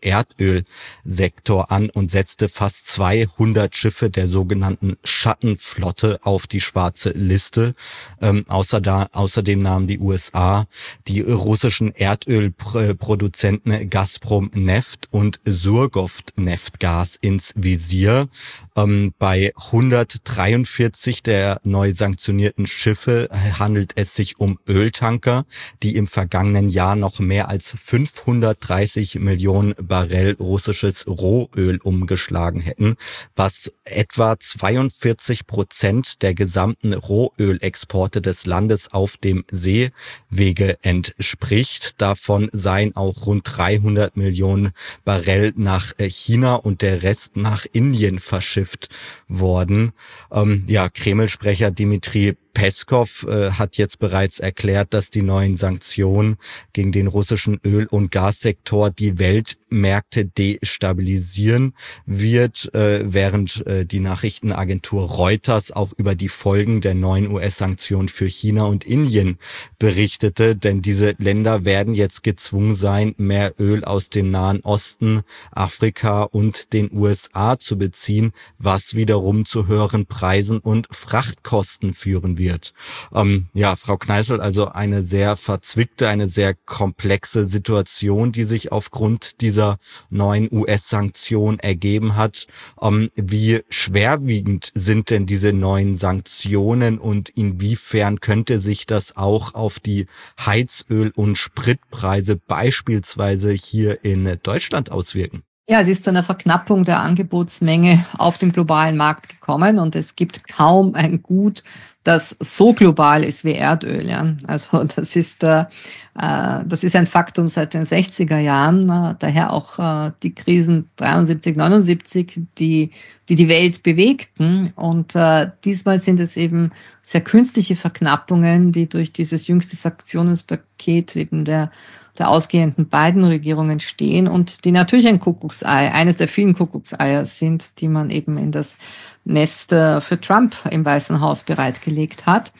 Erdölsektor an und setzte fast zweihundert Schiffe der sogenannten Schattenflotte auf die schwarze Liste. Ähm, außer da, außerdem nahmen die U S A die russischen Erdölproduzenten Gazprom Neft und Surgov Neftgas ins Visier. Ähm, bei hundertdreiundvierzig der neu sanktionierten Schiffe handelt es sich um Öltanker, die im vergangenen Jahr noch mehr als fünfhundertdreißig Millionen Barrel russisches Rohöl umgeschlagen hätten, was etwa zweiundvierzig Prozent der gesamten Rohölexporte des Landes auf dem Seewege entspricht. Davon seien auch rund dreihundert Millionen Barrel nach China und der Rest nach Indien verschifft worden. Ähm, ja, Kreml-Sprecher Dmitri Peskov äh, hat jetzt bereits erklärt, dass die neuen Sanktionen gegen den russischen Öl- und Gassektor die Weltmärkte destabilisieren wird, äh, während äh, die Nachrichtenagentur Reuters auch über die Folgen der neuen U S-Sanktionen für China und Indien berichtete, denn diese Länder werden jetzt gezwungen sein, mehr Öl aus dem Nahen Osten, Afrika und den U S A zu beziehen, was wiederum zu höheren Preisen und Frachtkosten führen wird. Wird. Ähm, ja, Frau Kneißl, also eine sehr verzwickte, eine sehr komplexe Situation, die sich aufgrund dieser neuen U S-Sanktionen ergeben hat. Ähm, wie schwerwiegend sind denn diese neuen Sanktionen und inwiefern könnte sich das auch auf die Heizöl- und Spritpreise beispielsweise hier in Deutschland auswirken? Ja, es ist zu einer Verknappung der Angebotsmenge auf dem globalen Markt gekommen und es gibt kaum ein Gut, das so global ist wie Erdöl. Ja. Also das ist äh, das ist ein Faktum seit den sechziger Jahren. Äh, daher auch äh, die Krisen dreiundsiebzig, neunundsiebzig, die die die Welt bewegten. Und äh, diesmal sind es eben sehr künstliche Verknappungen, die durch dieses jüngste Sanktionspaket eben der der ausgehenden beiden Regierungen stehen und die natürlich ein Kuckucksei, eines der vielen Kuckuckseier sind, die man eben in das Nest für Trump im Weißen Haus bereitgelegt hat.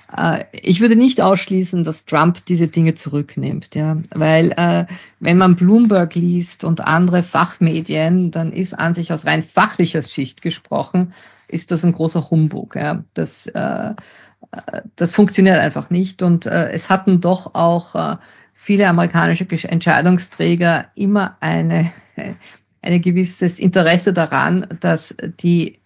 Ich würde nicht ausschließen, dass Trump diese Dinge zurücknimmt, ja, weil äh, wenn man Bloomberg liest und andere Fachmedien, dann ist an sich aus rein fachlicher Sicht gesprochen, ist das ein großer Humbug. Ja. Das, äh, das funktioniert einfach nicht und äh, es hatten doch auch äh, viele amerikanische Entscheidungsträger immer eine, eine gewisses Interesse daran, dass die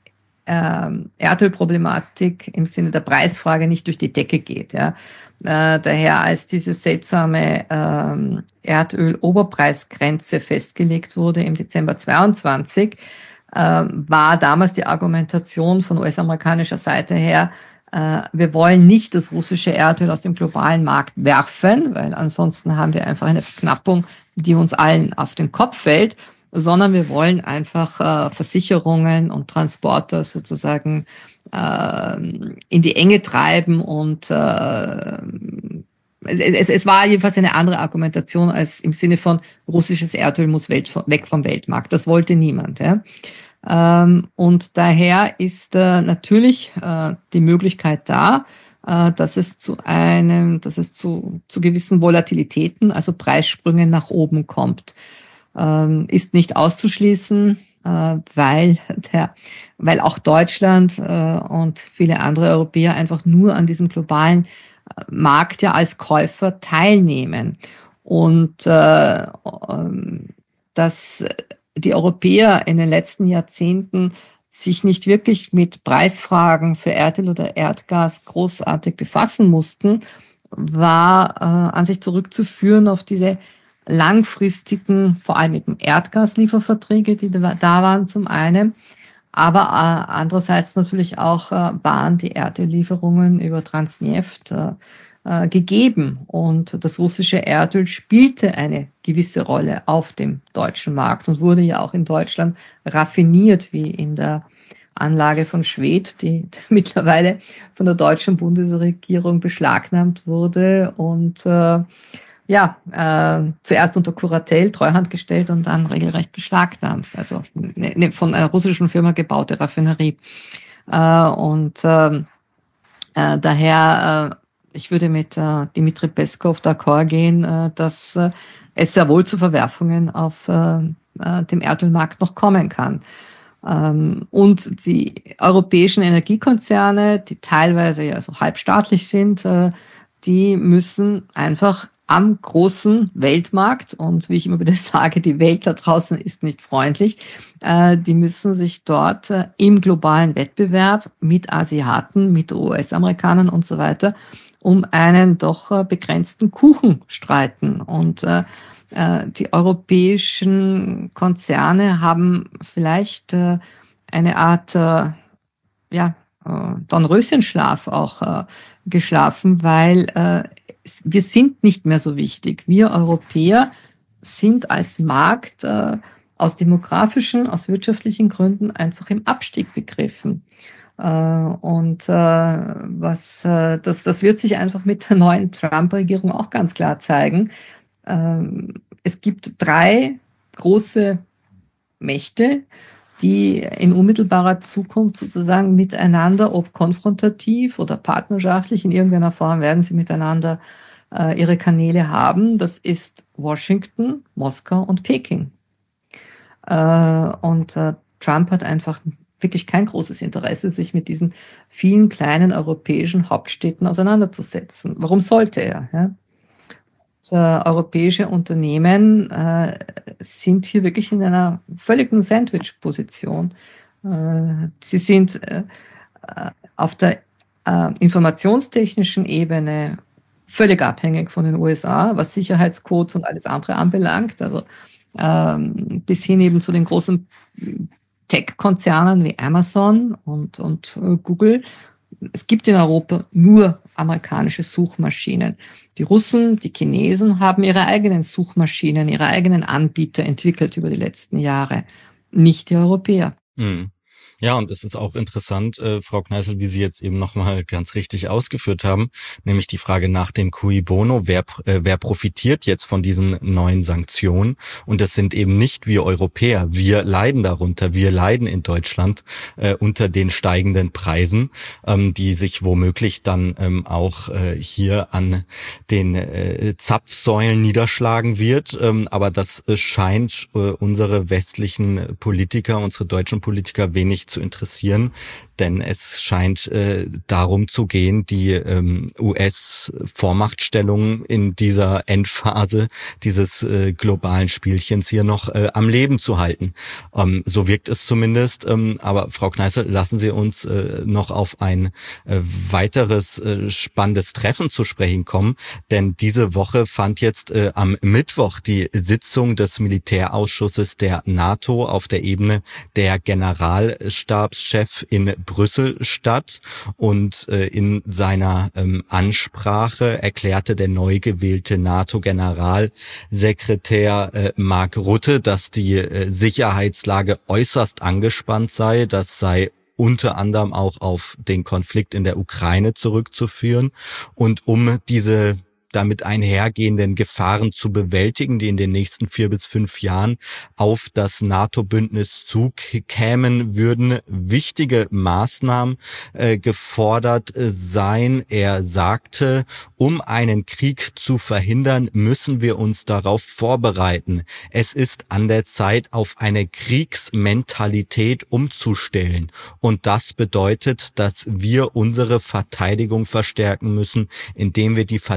ähm, Erdölproblematik im Sinne der Preisfrage nicht durch die Decke geht. Ja. Äh, daher, als diese seltsame ähm, Erdöl-Oberpreisgrenze festgelegt wurde im Dezember zweiundzwanzig, äh, war damals die Argumentation von U S-amerikanischer Seite her, wir wollen nicht das russische Erdöl aus dem globalen Markt werfen, weil ansonsten haben wir einfach eine Verknappung, die uns allen auf den Kopf fällt, sondern wir wollen einfach äh, Versicherungen und Transporter sozusagen äh, in die Enge treiben und äh, es, es, es war jedenfalls eine andere Argumentation als im Sinne von russisches Erdöl muss Welt, weg vom Weltmarkt. Das wollte niemand, ja. Ähm, und daher ist äh, natürlich äh, die Möglichkeit da, äh, dass es zu einem, dass es zu, zu gewissen Volatilitäten, also Preissprüngen nach oben kommt. Ähm, ist nicht auszuschließen, äh, weil der, weil auch Deutschland äh, und viele andere Europäer einfach nur an diesem globalen äh, Markt ja als Käufer teilnehmen. Und äh, das die Europäer in den letzten Jahrzehnten sich nicht wirklich mit Preisfragen für Erdöl oder Erdgas großartig befassen mussten, war äh, an sich zurückzuführen auf diese langfristigen, vor allem eben Erdgaslieferverträge, die da waren zum einen, aber äh, andererseits natürlich auch äh, waren die Erdöllieferungen über Transneft äh, äh, gegeben und das russische Erdöl spielte eine gewisse Rolle auf dem deutschen Markt und wurde ja auch in Deutschland raffiniert, wie in der Anlage von Schwedt, die mittlerweile von der deutschen Bundesregierung beschlagnahmt wurde und äh, ja, äh, zuerst unter Kuratel, Treuhand gestellt und dann regelrecht beschlagnahmt. Also ne, ne, von einer russischen Firma gebaute Raffinerie. Äh, und äh, äh, daher, äh, ich würde mit äh, Dmitri Peskov d'accord gehen, äh, dass äh, es sehr wohl zu Verwerfungen auf äh, äh, dem Erdölmarkt noch kommen kann. Ähm, und die europäischen Energiekonzerne, die teilweise ja so halbstaatlich sind, äh, die müssen einfach am großen Weltmarkt, und wie ich immer wieder sage, die Welt da draußen ist nicht freundlich, äh, die müssen sich dort äh, im globalen Wettbewerb mit Asiaten, mit U S-Amerikanern und so weiter um einen doch äh, begrenzten Kuchen streiten. Und äh, äh, die europäischen Konzerne haben vielleicht äh, eine Art äh, ja, äh, Dornröschenschlaf auch äh, geschlafen, weil äh, wir sind nicht mehr so wichtig. Wir Europäer sind als Markt äh, aus demografischen, aus wirtschaftlichen Gründen einfach im Abstieg begriffen. Äh, und äh, was äh, das, das wird sich einfach mit der neuen Trump-Regierung auch ganz klar zeigen. Äh, es gibt drei große Mächte, die in unmittelbarer Zukunft sozusagen miteinander, ob konfrontativ oder partnerschaftlich, in irgendeiner Form werden sie miteinander äh, ihre Kanäle haben. Das ist Washington, Moskau und Peking. Äh, und äh, Trump hat einfach wirklich kein großes Interesse, sich mit diesen vielen kleinen europäischen Hauptstädten auseinanderzusetzen. Warum sollte er? Ja? Und, äh, europäische Unternehmen äh, sind hier wirklich in einer völligen Sandwich-Position. Äh, sie sind äh, auf der äh, informationstechnischen Ebene völlig abhängig von den U S A, was Sicherheitscodes und alles andere anbelangt. Also ähm, bis hin eben zu den großen Tech-Konzernen wie Amazon und, und äh, Google. Es gibt in Europa nur amerikanische Suchmaschinen. Die Russen, die Chinesen haben ihre eigenen Suchmaschinen, ihre eigenen Anbieter entwickelt über die letzten Jahre. Nicht die Europäer. Mhm. Ja, und es ist auch interessant, äh, Frau Kneißl, wie Sie jetzt eben nochmal ganz richtig ausgeführt haben, nämlich die Frage nach dem Cui Bono, wer, äh, wer profitiert jetzt von diesen neuen Sanktionen? Und das sind eben nicht wir Europäer. Wir leiden darunter. Wir leiden in Deutschland äh, unter den steigenden Preisen, ähm, die sich womöglich dann ähm, auch äh, hier an den äh, Zapfsäulen niederschlagen wird. Ähm, aber das äh, scheint äh, unsere westlichen Politiker, unsere deutschen Politiker wenig zu interessieren, denn es scheint äh, darum zu gehen, die ähm, U S-Vormachtstellung in dieser Endphase dieses äh, globalen Spielchens hier noch äh, am Leben zu halten. Ähm, so wirkt es zumindest. Ähm, aber Frau Kneißl, lassen Sie uns äh, noch auf ein äh, weiteres äh, spannendes Treffen zu sprechen kommen, denn diese Woche fand jetzt äh, am Mittwoch die Sitzung des Militärausschusses der NATO auf der Ebene der Generalstabschef in Brüssel statt, und äh, in seiner ähm, Ansprache erklärte der neu gewählte NATO-Generalsekretär äh, Mark Rutte, dass die äh, Sicherheitslage äußerst angespannt sei. Das sei unter anderem auch auf den Konflikt in der Ukraine zurückzuführen. Und um diese damit einhergehenden Gefahren zu bewältigen, die in den nächsten vier bis fünf Jahren auf das NATO-Bündnis zukämen, würden wichtige Maßnahmen äh, gefordert äh, sein. Er sagte, um einen Krieg zu verhindern, müssen wir uns darauf vorbereiten. Es ist an der Zeit, auf eine Kriegsmentalität umzustellen. Und das bedeutet, dass wir unsere Verteidigung verstärken müssen, indem wir die Verteidigung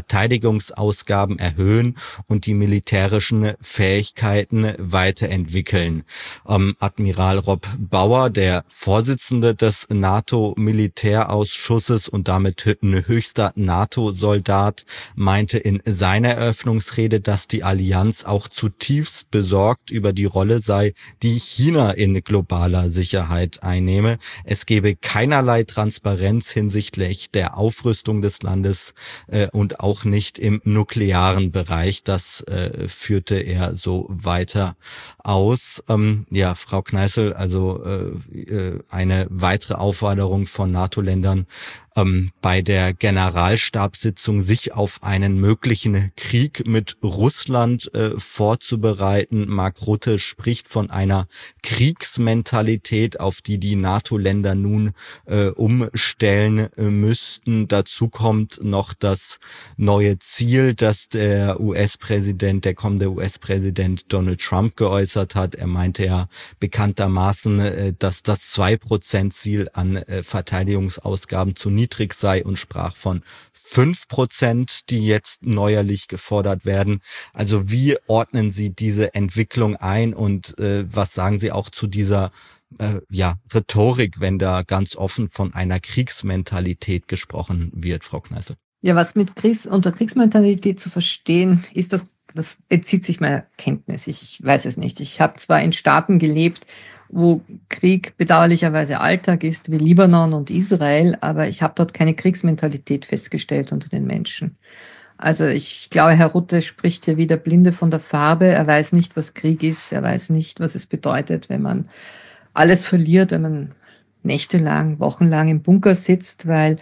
Verteidigungsausgaben erhöhen und die militärischen Fähigkeiten weiterentwickeln. Ähm, Admiral Rob Bauer, der Vorsitzende des NATO-Militärausschusses und damit ein höchster NATO-Soldat, meinte in seiner Eröffnungsrede, dass die Allianz auch zutiefst besorgt über die Rolle sei, die China in globaler Sicherheit einnehme. Es gebe keinerlei Transparenz hinsichtlich der Aufrüstung des Landes äh, und auch nicht im nuklearen Bereich. Das äh, führte er so weiter aus. Ähm, ja, Frau Kneißl, also äh, eine weitere Aufforderung von NATO-Ländern, ähm, bei der Generalstabssitzung sich auf einen möglichen Krieg mit Russland äh, vorzubereiten. Mark Rutte spricht von einer Kriegsmentalität, auf die die NATO-Länder nun äh, umstellen äh, müssten. Dazu kommt noch das neue Ziel, das der U S-Präsident, der kommende U S-Präsident Donald Trump geäußert hat. Er meinte ja bekanntermaßen, äh, dass das zwei Prozent Ziel an äh, Verteidigungsausgaben zu niedrig sei und sprach von fünf Prozent, die jetzt neuerlich gefordert werden. Also wie ordnen Sie diese Entwicklung ein und äh, was sagen Sie auch zu dieser äh, ja, Rhetorik, wenn da ganz offen von einer Kriegsmentalität gesprochen wird, Frau Kneißl? Ja, was mit Kriegs- unter Kriegsmentalität zu verstehen ist, das, das entzieht sich meiner Kenntnis. Ich weiß es nicht. Ich habe zwar in Staaten gelebt, wo Krieg bedauerlicherweise Alltag ist, wie Libanon und Israel, aber ich habe dort keine Kriegsmentalität festgestellt unter den Menschen. Also ich glaube, Herr Rutte spricht hier wieder Blinde von der Farbe. Er weiß nicht, was Krieg ist. Er weiß nicht, was es bedeutet, wenn man alles verliert, wenn man nächtelang, wochenlang im Bunker sitzt, weil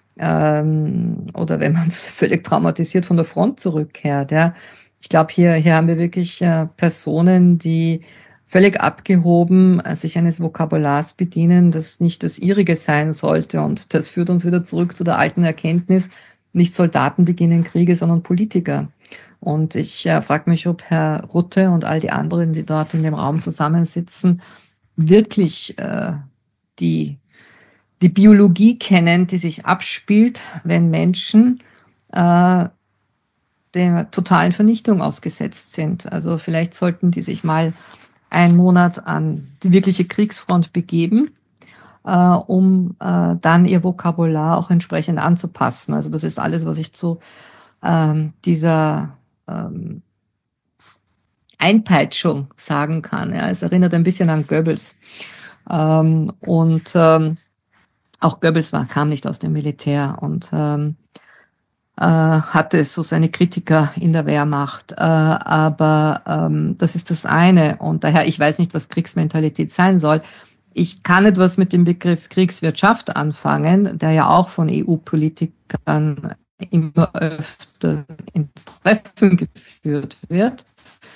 ähm, oder wenn man völlig traumatisiert von der Front zurückkehrt. Ja. Ich glaube, hier, hier haben wir wirklich äh, Personen, die völlig abgehoben sich eines Vokabulars bedienen, das nicht das ihrige sein sollte. Und das führt uns wieder zurück zu der alten Erkenntnis, nicht Soldaten beginnen Kriege, sondern Politiker. Und ich äh, frage mich, ob Herr Rutte und all die anderen, die dort in dem Raum zusammensitzen, wirklich äh, die, die Biologie kennen, die sich abspielt, wenn Menschen äh, der totalen Vernichtung ausgesetzt sind. Also vielleicht sollten die sich mal einen Monat an die wirkliche Kriegsfront begeben, äh, um äh, dann ihr Vokabular auch entsprechend anzupassen. Also das ist alles, was ich zu ähm, dieser ähm, Einpeitschung sagen kann. Ja, es erinnert ein bisschen an Goebbels. Ähm, und ähm, auch Goebbels war, kam nicht aus dem Militär und ähm, äh, hatte so seine Kritiker in der Wehrmacht. Äh, aber ähm, das ist das eine. Und daher, ich weiß nicht, was Kriegsmentalität sein soll. Ich kann etwas mit dem Begriff Kriegswirtschaft anfangen, der ja auch von E U-Politikern immer öfter ins Treffen geführt wird.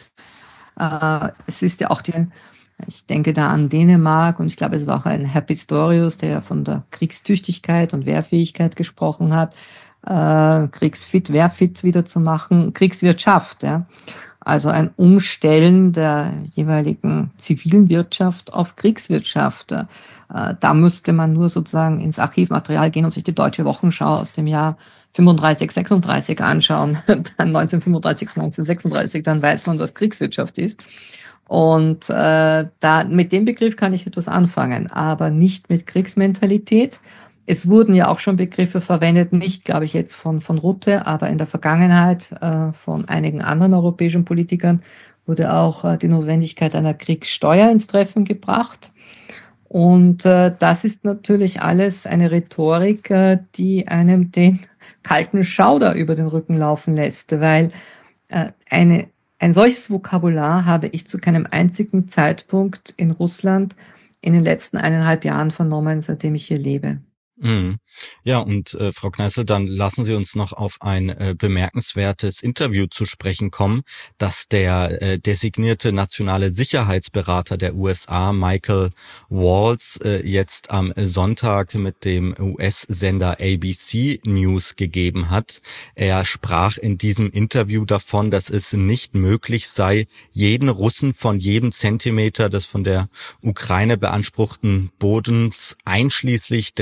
Äh, es ist ja auch die, ich denke da an Dänemark und ich glaube, es war auch ein Herr Pistorius, der ja von der Kriegstüchtigkeit und Wehrfähigkeit gesprochen hat, äh, kriegsfit, wehrfit wieder zu machen, Kriegswirtschaft, ja. Also ein Umstellen der jeweiligen zivilen Wirtschaft auf Kriegswirtschaft. Äh, da müsste man nur sozusagen ins Archivmaterial gehen und sich die Deutsche Wochenschau aus dem Jahr fünfunddreißig, sechsunddreißig anschauen, dann neunzehnhundertfünfunddreißig, neunzehnhundertsechsunddreißig, dann weiß man, was Kriegswirtschaft ist. Und äh, da mit dem Begriff kann ich etwas anfangen, aber nicht mit Kriegsmentalität. Es wurden ja auch schon Begriffe verwendet, nicht, glaube ich, jetzt von von Rutte, aber in der Vergangenheit äh, von einigen anderen europäischen Politikern wurde auch äh, die Notwendigkeit einer Kriegssteuer ins Treffen gebracht. Und äh, das ist natürlich alles eine Rhetorik, äh, die einem den kalten Schauder über den Rücken laufen lässt, weil äh, eine ein solches Vokabular habe ich zu keinem einzigen Zeitpunkt in Russland in den letzten eineinhalb Jahren vernommen, seitdem ich hier lebe. Mhm. Ja, und äh, Frau Kneißl, dann lassen Sie uns noch auf ein äh, bemerkenswertes Interview zu sprechen kommen, das der äh, designierte nationale Sicherheitsberater der U S A, Michael Waltz, äh, jetzt am Sonntag mit dem U S-Sender A B C News gegeben hat. Er sprach in diesem Interview davon, dass es nicht möglich sei, jeden Russen von jedem Zentimeter des von der Ukraine beanspruchten Bodens einschließlich der Halbinsel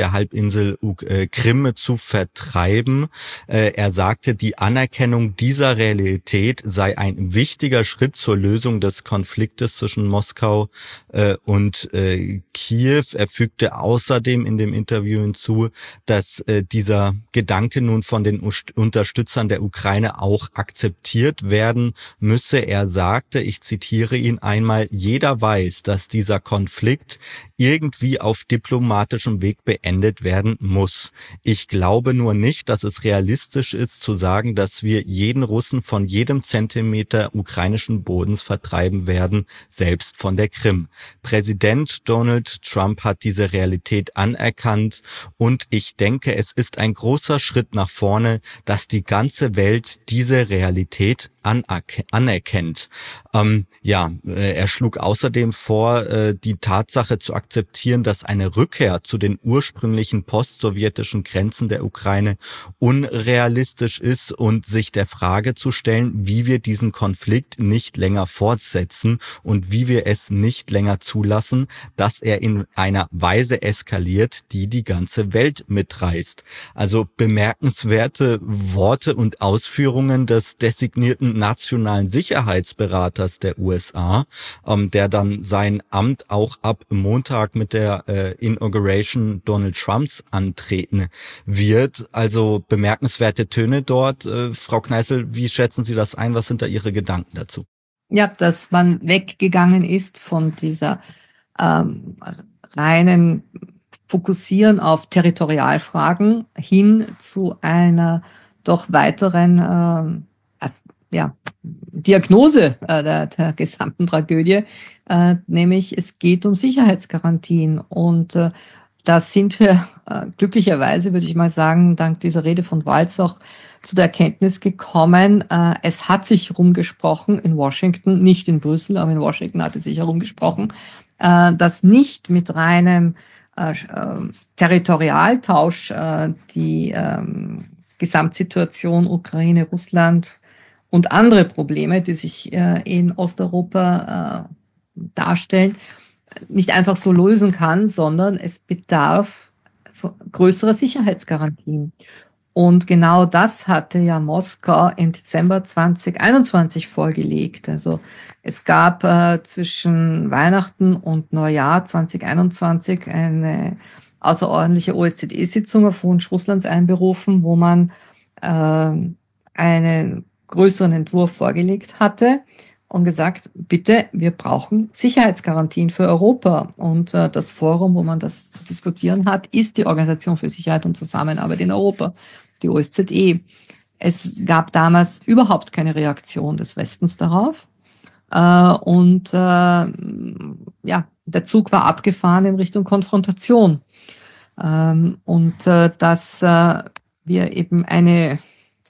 Insel äh, Krim zu vertreiben. Äh, er sagte, die Anerkennung dieser Realität sei ein wichtiger Schritt zur Lösung des Konfliktes zwischen Moskau äh, und äh, Kiew. Er fügte außerdem in dem Interview hinzu, dass äh, dieser Gedanke nun von den Unterstützern der Ukraine auch akzeptiert werden müsse. Er sagte, ich zitiere ihn einmal, jeder weiß, dass dieser Konflikt irgendwie auf diplomatischem Weg beendet werden muss. Ich glaube nur nicht, dass es realistisch ist zu sagen, dass wir jeden Russen von jedem Zentimeter ukrainischen Bodens vertreiben werden, selbst von der Krim. Präsident Donald Trump hat diese Realität anerkannt und ich denke, es ist ein großer Schritt nach vorne, dass die ganze Welt diese Realität anerkennt. Ähm, ja, äh, er schlug außerdem vor, äh, die Tatsache zu akzeptieren, dass eine Rückkehr zu den ursprünglichen postsowjetischen Grenzen der Ukraine unrealistisch ist und sich der Frage zu stellen, wie wir diesen Konflikt nicht länger fortsetzen und wie wir es nicht länger zulassen, dass er in einer Weise eskaliert, die die ganze Welt mitreißt. Also bemerkenswerte Worte und Ausführungen des designierten nationalen Sicherheitsberaters der U S A, ähm, der dann sein Amt auch ab Montag mit der äh, Inauguration Donald Trumps antreten wird. Also bemerkenswerte Töne dort. Äh, Frau Kneißl, wie schätzen Sie das ein? Was sind da Ihre Gedanken dazu? Ja, dass man weggegangen ist von dieser ähm, reinen Fokussieren auf Territorialfragen hin zu einer doch weiteren äh, ja, Diagnose äh, der, der gesamten Tragödie, äh, nämlich es geht um Sicherheitsgarantien und äh, da sind wir äh, glücklicherweise, würde ich mal sagen, dank dieser Rede von Walz auch zu der Erkenntnis gekommen, äh, es hat sich rumgesprochen in Washington, nicht in Brüssel, aber in Washington hat es sich herumgesprochen, äh, dass nicht mit reinem äh, äh, Territorialtausch äh, die äh, Gesamtsituation Ukraine, Russland und andere Probleme, die sich äh, in Osteuropa äh, darstellen, nicht einfach so lösen kann, sondern es bedarf größerer Sicherheitsgarantien. Und genau das hatte ja Moskau im Dezember zwanzig einundzwanzig vorgelegt. Also es gab äh, zwischen Weihnachten und Neujahr zwanzig einundzwanzig eine außerordentliche O S Z E-Sitzung auf Wunsch Russlands einberufen, wo man äh, einen größeren Entwurf vorgelegt hatte und gesagt, bitte, wir brauchen Sicherheitsgarantien für Europa. Und äh, das Forum, wo man das zu diskutieren hat, ist die Organisation für Sicherheit und Zusammenarbeit in Europa, die O S Z E. Es gab damals überhaupt keine Reaktion des Westens darauf. Äh, und äh, ja, der Zug war abgefahren in Richtung Konfrontation. Ähm, und äh, dass äh, wir eben eine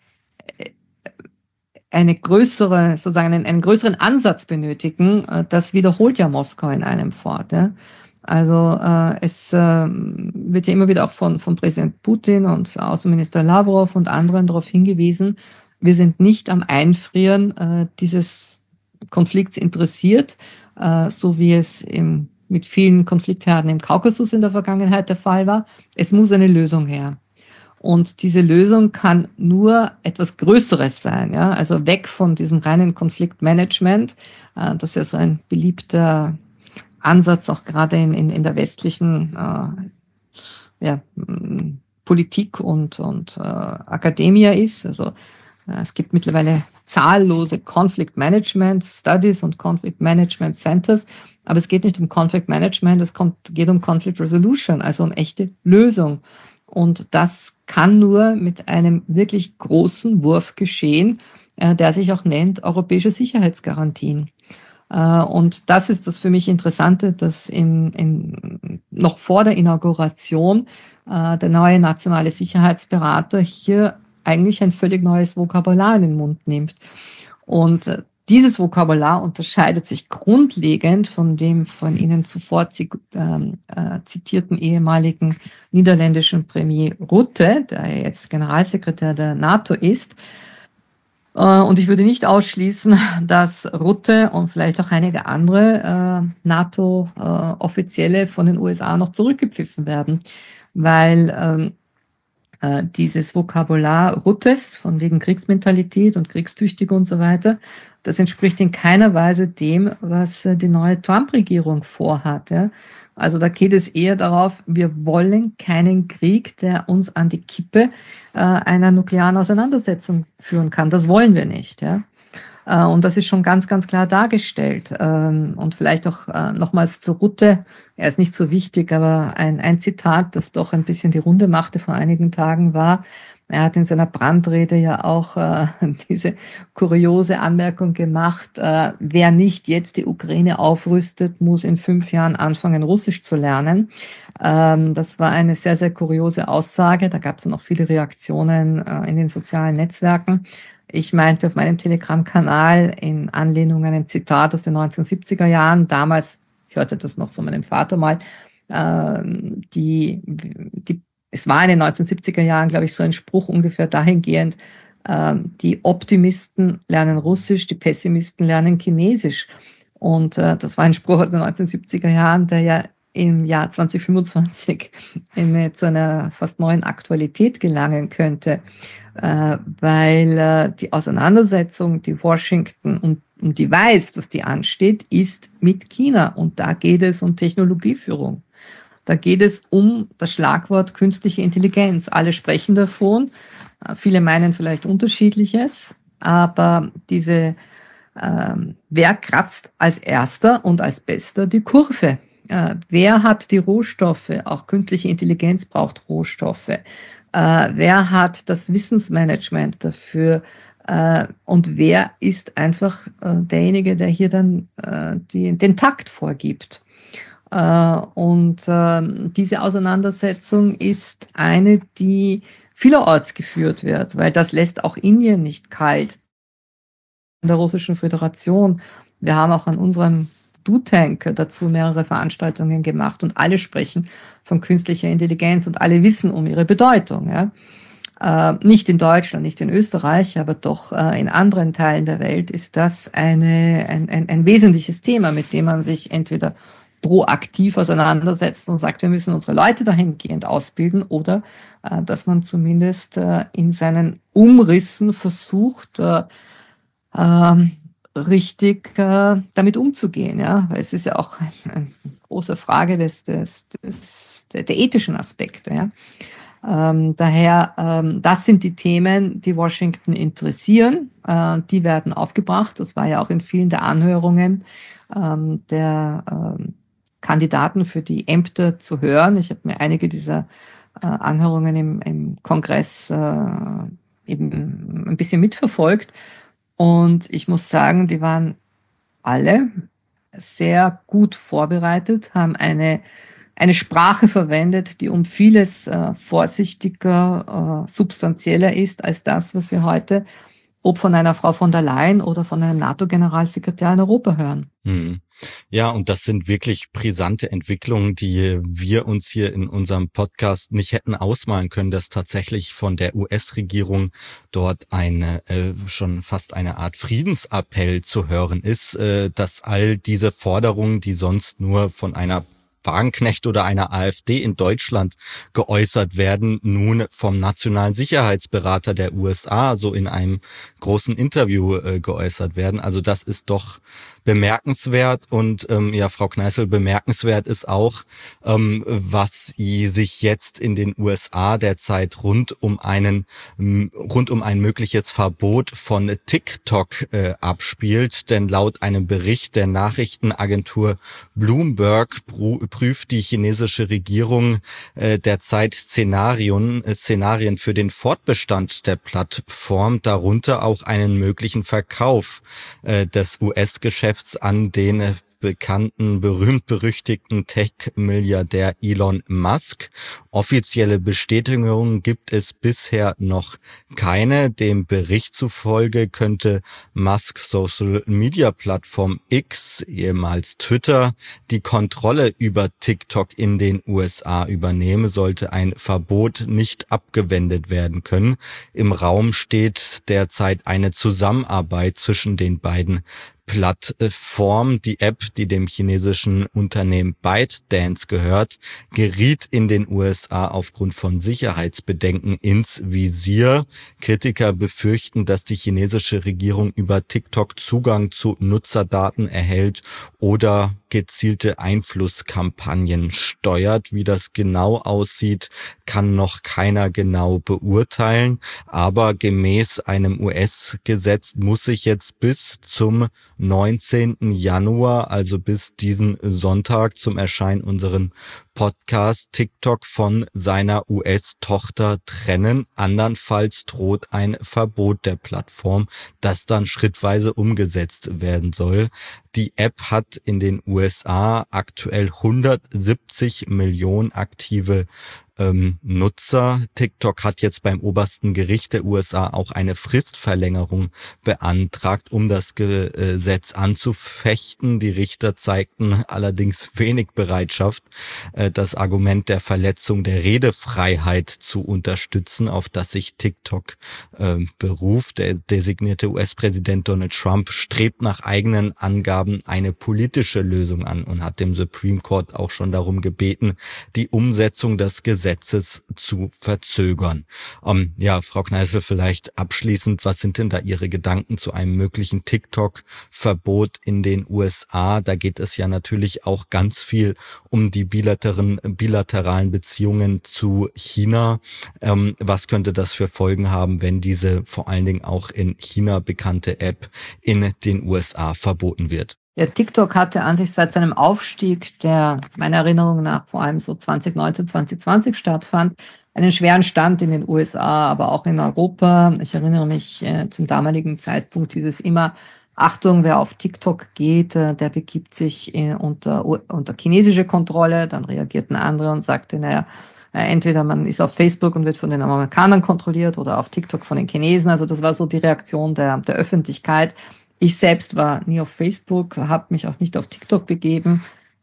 eine größere, sozusagen einen, einen größeren Ansatz benötigen, äh, das wiederholt ja Moskau in einem fort. Ja? Also äh, es äh, wird ja immer wieder auch von, von Präsident Putin und Außenminister Lavrov und anderen darauf hingewiesen, wir sind nicht am Einfrieren äh, dieses Konflikts interessiert, äh, so wie es im, mit vielen Konfliktherden im Kaukasus in der Vergangenheit der Fall war. Es muss eine Lösung her. Und diese Lösung kann nur etwas Größeres sein, ja, also weg von diesem reinen Konfliktmanagement, äh, das ist ja so ein beliebter Ansatz auch gerade in, in, in der westlichen äh, ja, Politik und, und äh, Akademie ist. Also äh, es gibt mittlerweile zahllose Conflict Management Studies und Conflict Management Centers, aber es geht nicht um Conflict Management, es kommt, geht um Conflict Resolution, also um echte Lösung. Und das kann nur mit einem wirklich großen Wurf geschehen, äh, der sich auch nennt europäische Sicherheitsgarantien. Äh, und das ist das für mich Interessante, dass in, in, noch vor der Inauguration äh, der neue nationale Sicherheitsberater hier eigentlich ein völlig neues Vokabular in den Mund nimmt. Und äh, dieses Vokabular unterscheidet sich grundlegend von dem von Ihnen zuvor zitierten ehemaligen niederländischen Premier Rutte, der jetzt Generalsekretär der NATO ist. Und ich würde nicht ausschließen, dass Rutte und vielleicht auch einige andere NATO-Offizielle von den U S A noch zurückgepfiffen werden. weil ähm, äh, dieses Vokabular Ruttes, von wegen Kriegsmentalität und Kriegstüchtige und so weiter, das entspricht in keiner Weise dem, was äh, die neue Trump-Regierung vorhat. Ja? Also da geht es eher darauf, wir wollen keinen Krieg, der uns an die Kippe äh, einer nuklearen Auseinandersetzung führen kann. Das wollen wir nicht. Ja? Äh, und das ist schon ganz, ganz klar dargestellt. Ähm, und vielleicht auch äh, nochmals zur Rutte. Er ist nicht so wichtig, aber ein, ein Zitat, das doch ein bisschen die Runde machte vor einigen Tagen war, er hat in seiner Brandrede ja auch äh, diese kuriose Anmerkung gemacht, äh, wer nicht jetzt die Ukraine aufrüstet, muss in fünf Jahren anfangen, Russisch zu lernen. Ähm, das war eine sehr, sehr kuriose Aussage. Da gab es dann auch viele Reaktionen äh, in den sozialen Netzwerken. Ich meinte auf meinem Telegram-Kanal in Anlehnung an ein Zitat aus den neunzehnhundertsiebziger Jahren, damals, ich hörte das noch von meinem Vater mal, äh, die, die Es war in den neunzehnhundertsiebziger Jahren, glaube ich, so ein Spruch ungefähr dahingehend, äh, die Optimisten lernen Russisch, die Pessimisten lernen Chinesisch. Und äh, das war ein Spruch aus den neunzehnhundertsiebziger Jahren, der ja im Jahr zwanzig fünfundzwanzig in, zu einer fast neuen Aktualität gelangen könnte, äh, weil äh, die Auseinandersetzung, die Washington und um die weiß, dass die ansteht, ist mit China. Und da geht es um Technologieführung. Da geht es um das Schlagwort künstliche Intelligenz. Alle sprechen davon. Viele meinen vielleicht Unterschiedliches. Aber diese, ähm, wer kratzt als Erster und als Bester die Kurve? Äh, wer hat die Rohstoffe? Auch künstliche Intelligenz braucht Rohstoffe. Äh, wer hat das Wissensmanagement dafür? Äh, und wer ist einfach äh, derjenige, der hier dann äh, die, den Takt vorgibt? Uh, und uh, diese Auseinandersetzung ist eine, die vielerorts geführt wird, weil das lässt auch Indien nicht kalt. In der Russischen Föderation. Wir haben auch an unserem Do-Tank dazu mehrere Veranstaltungen gemacht und alle sprechen von künstlicher Intelligenz und alle wissen um ihre Bedeutung. Ja? Uh, nicht in Deutschland, nicht in Österreich, aber doch uh, in anderen Teilen der Welt ist das eine, ein, ein, ein wesentliches Thema, mit dem man sich entweder proaktiv auseinandersetzt und sagt, wir müssen unsere Leute dahingehend ausbilden oder äh, dass man zumindest äh, in seinen Umrissen versucht, äh, äh, richtig äh, damit umzugehen. Ja? Weil es ist ja auch eine ein große Frage des, des, des, der, der ethischen Aspekte. Ja? Ähm, daher, ähm, das sind die Themen, die Washington interessieren. Äh, die werden aufgebracht. Das war ja auch in vielen der Anhörungen ähm, der ähm, Kandidaten für die Ämter zu hören. Ich habe mir einige dieser äh, Anhörungen im, im Kongress äh, eben ein bisschen mitverfolgt. Und ich muss sagen, die waren alle sehr gut vorbereitet, haben eine eine Sprache verwendet, die um vieles äh, vorsichtiger, äh, substanzieller ist als das, was wir heute ob von einer Frau von der Leyen oder von einem NATO-Generalsekretär in Europa hören. Hm. Ja, und das sind wirklich brisante Entwicklungen, die wir uns hier in unserem Podcast nicht hätten ausmalen können, dass tatsächlich von der U S-Regierung dort eine äh, schon fast eine Art Friedensappell zu hören ist, äh, dass all diese Forderungen, die sonst nur von einer Wagenknecht oder einer AfD in Deutschland geäußert werden, nun vom nationalen Sicherheitsberater der U S A so in einem großen Interview äh, geäußert werden. Also das ist doch bemerkenswert und ähm, ja, Frau Kneißl, bemerkenswert ist auch, ähm, was sich jetzt in den U S A derzeit rund um einen rund um ein mögliches Verbot von TikTok äh, abspielt, denn laut einem Bericht der Nachrichtenagentur Bloomberg prüft die chinesische Regierung äh, derzeit Szenarien äh, Szenarien für den Fortbestand der Plattform, darunter auch einen möglichen Verkauf äh, des U S-Geschäfts an den bekannten, berühmt-berüchtigten Tech-Milliardär Elon Musk. Offizielle Bestätigungen gibt es bisher noch keine. Dem Bericht zufolge könnte Musks Social-Media-Plattform X, ehemals Twitter, die Kontrolle über TikTok in den U S A übernehmen, sollte ein Verbot nicht abgewendet werden können. Im Raum steht derzeit eine Zusammenarbeit zwischen den beiden Plattform, die App, die dem chinesischen Unternehmen ByteDance gehört, geriet in den U S A aufgrund von Sicherheitsbedenken ins Visier. Kritiker befürchten, dass die chinesische Regierung über TikTok Zugang zu Nutzerdaten erhält oder gezielte Einflusskampagnen steuert. Wie das genau aussieht, kann noch keiner genau beurteilen. Aber gemäß einem U S-Gesetz muss sich jetzt bis zum neunzehnten Januar, also bis diesen Sonntag zum Erscheinen unseren Podcast, TikTok von seiner U S-Tochter trennen. Andernfalls droht ein Verbot der Plattform, das dann schrittweise umgesetzt werden soll. Die App hat in den U S A aktuell hundertsiebzig Millionen aktive ähm, Nutzer. TikTok hat jetzt beim obersten Gericht der U S A auch eine Fristverlängerung beantragt, um das Gesetz anzufechten. Die Richter zeigten allerdings wenig Bereitschaft, äh, das Argument der Verletzung der Redefreiheit zu unterstützen, auf das sich TikTok äh, beruft. Der designierte U S-Präsident Donald Trump strebt nach eigenen Angaben eine politische Lösung an und hat dem Supreme Court auch schon darum gebeten, die Umsetzung des Gesetzes zu verzögern. Um, ja, Frau Kneißl, vielleicht abschließend, was sind denn da Ihre Gedanken zu einem möglichen TikTok-Verbot in den U S A? Da geht es ja natürlich auch ganz viel um die bilateralen, bilateralen Beziehungen zu China. Ähm, was könnte das für Folgen haben, wenn diese vor allen Dingen auch in China bekannte App in den U S A verboten wird? Ja, TikTok hatte an sich seit seinem Aufstieg, der meiner Erinnerung nach vor allem so zwanzig neunzehn, zwanzig zwanzig stattfand, einen schweren Stand in den U S A, aber auch in Europa. Ich erinnere mich äh, zum damaligen Zeitpunkt dieses immer, Achtung, wer auf TikTok geht, äh, der begibt sich äh, unter, unter chinesische Kontrolle. Dann reagierten andere und sagten, naja, äh, entweder man ist auf Facebook und wird von den Amerikanern kontrolliert oder auf TikTok von den Chinesen. Also das war so die Reaktion der, der Öffentlichkeit. Ich selbst war nie auf Facebook, habe mich auch nicht auf TikTok begeben.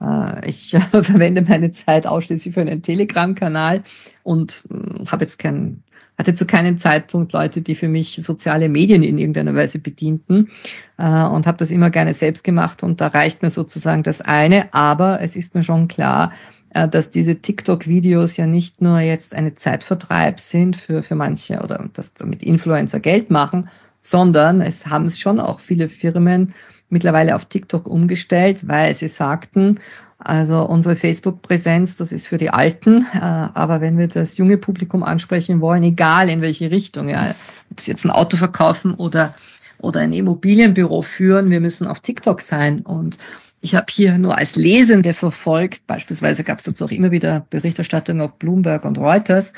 Ich verwende meine Zeit ausschließlich für einen Telegram-Kanal und habe jetzt kein, hatte zu keinem Zeitpunkt Leute, die für mich soziale Medien in irgendeiner Weise bedienten, und habe das immer gerne selbst gemacht, und da reicht mir sozusagen das eine. Aber es ist mir schon klar, dass diese TikTok-Videos ja nicht nur jetzt eine Zeitvertreib sind für für manche oder dass damit Influencer Geld machen, sondern es haben schon auch viele Firmen mittlerweile auf TikTok umgestellt, weil sie sagten, also unsere Facebook-Präsenz, das ist für die Alten, aber wenn wir das junge Publikum ansprechen wollen, egal in welche Richtung, ja, ob sie jetzt ein Auto verkaufen oder oder ein Immobilienbüro führen, wir müssen auf TikTok sein. Und ich habe hier nur als Lesende verfolgt, beispielsweise gab es dazu auch immer wieder Berichterstattung auf Bloomberg und Reuters,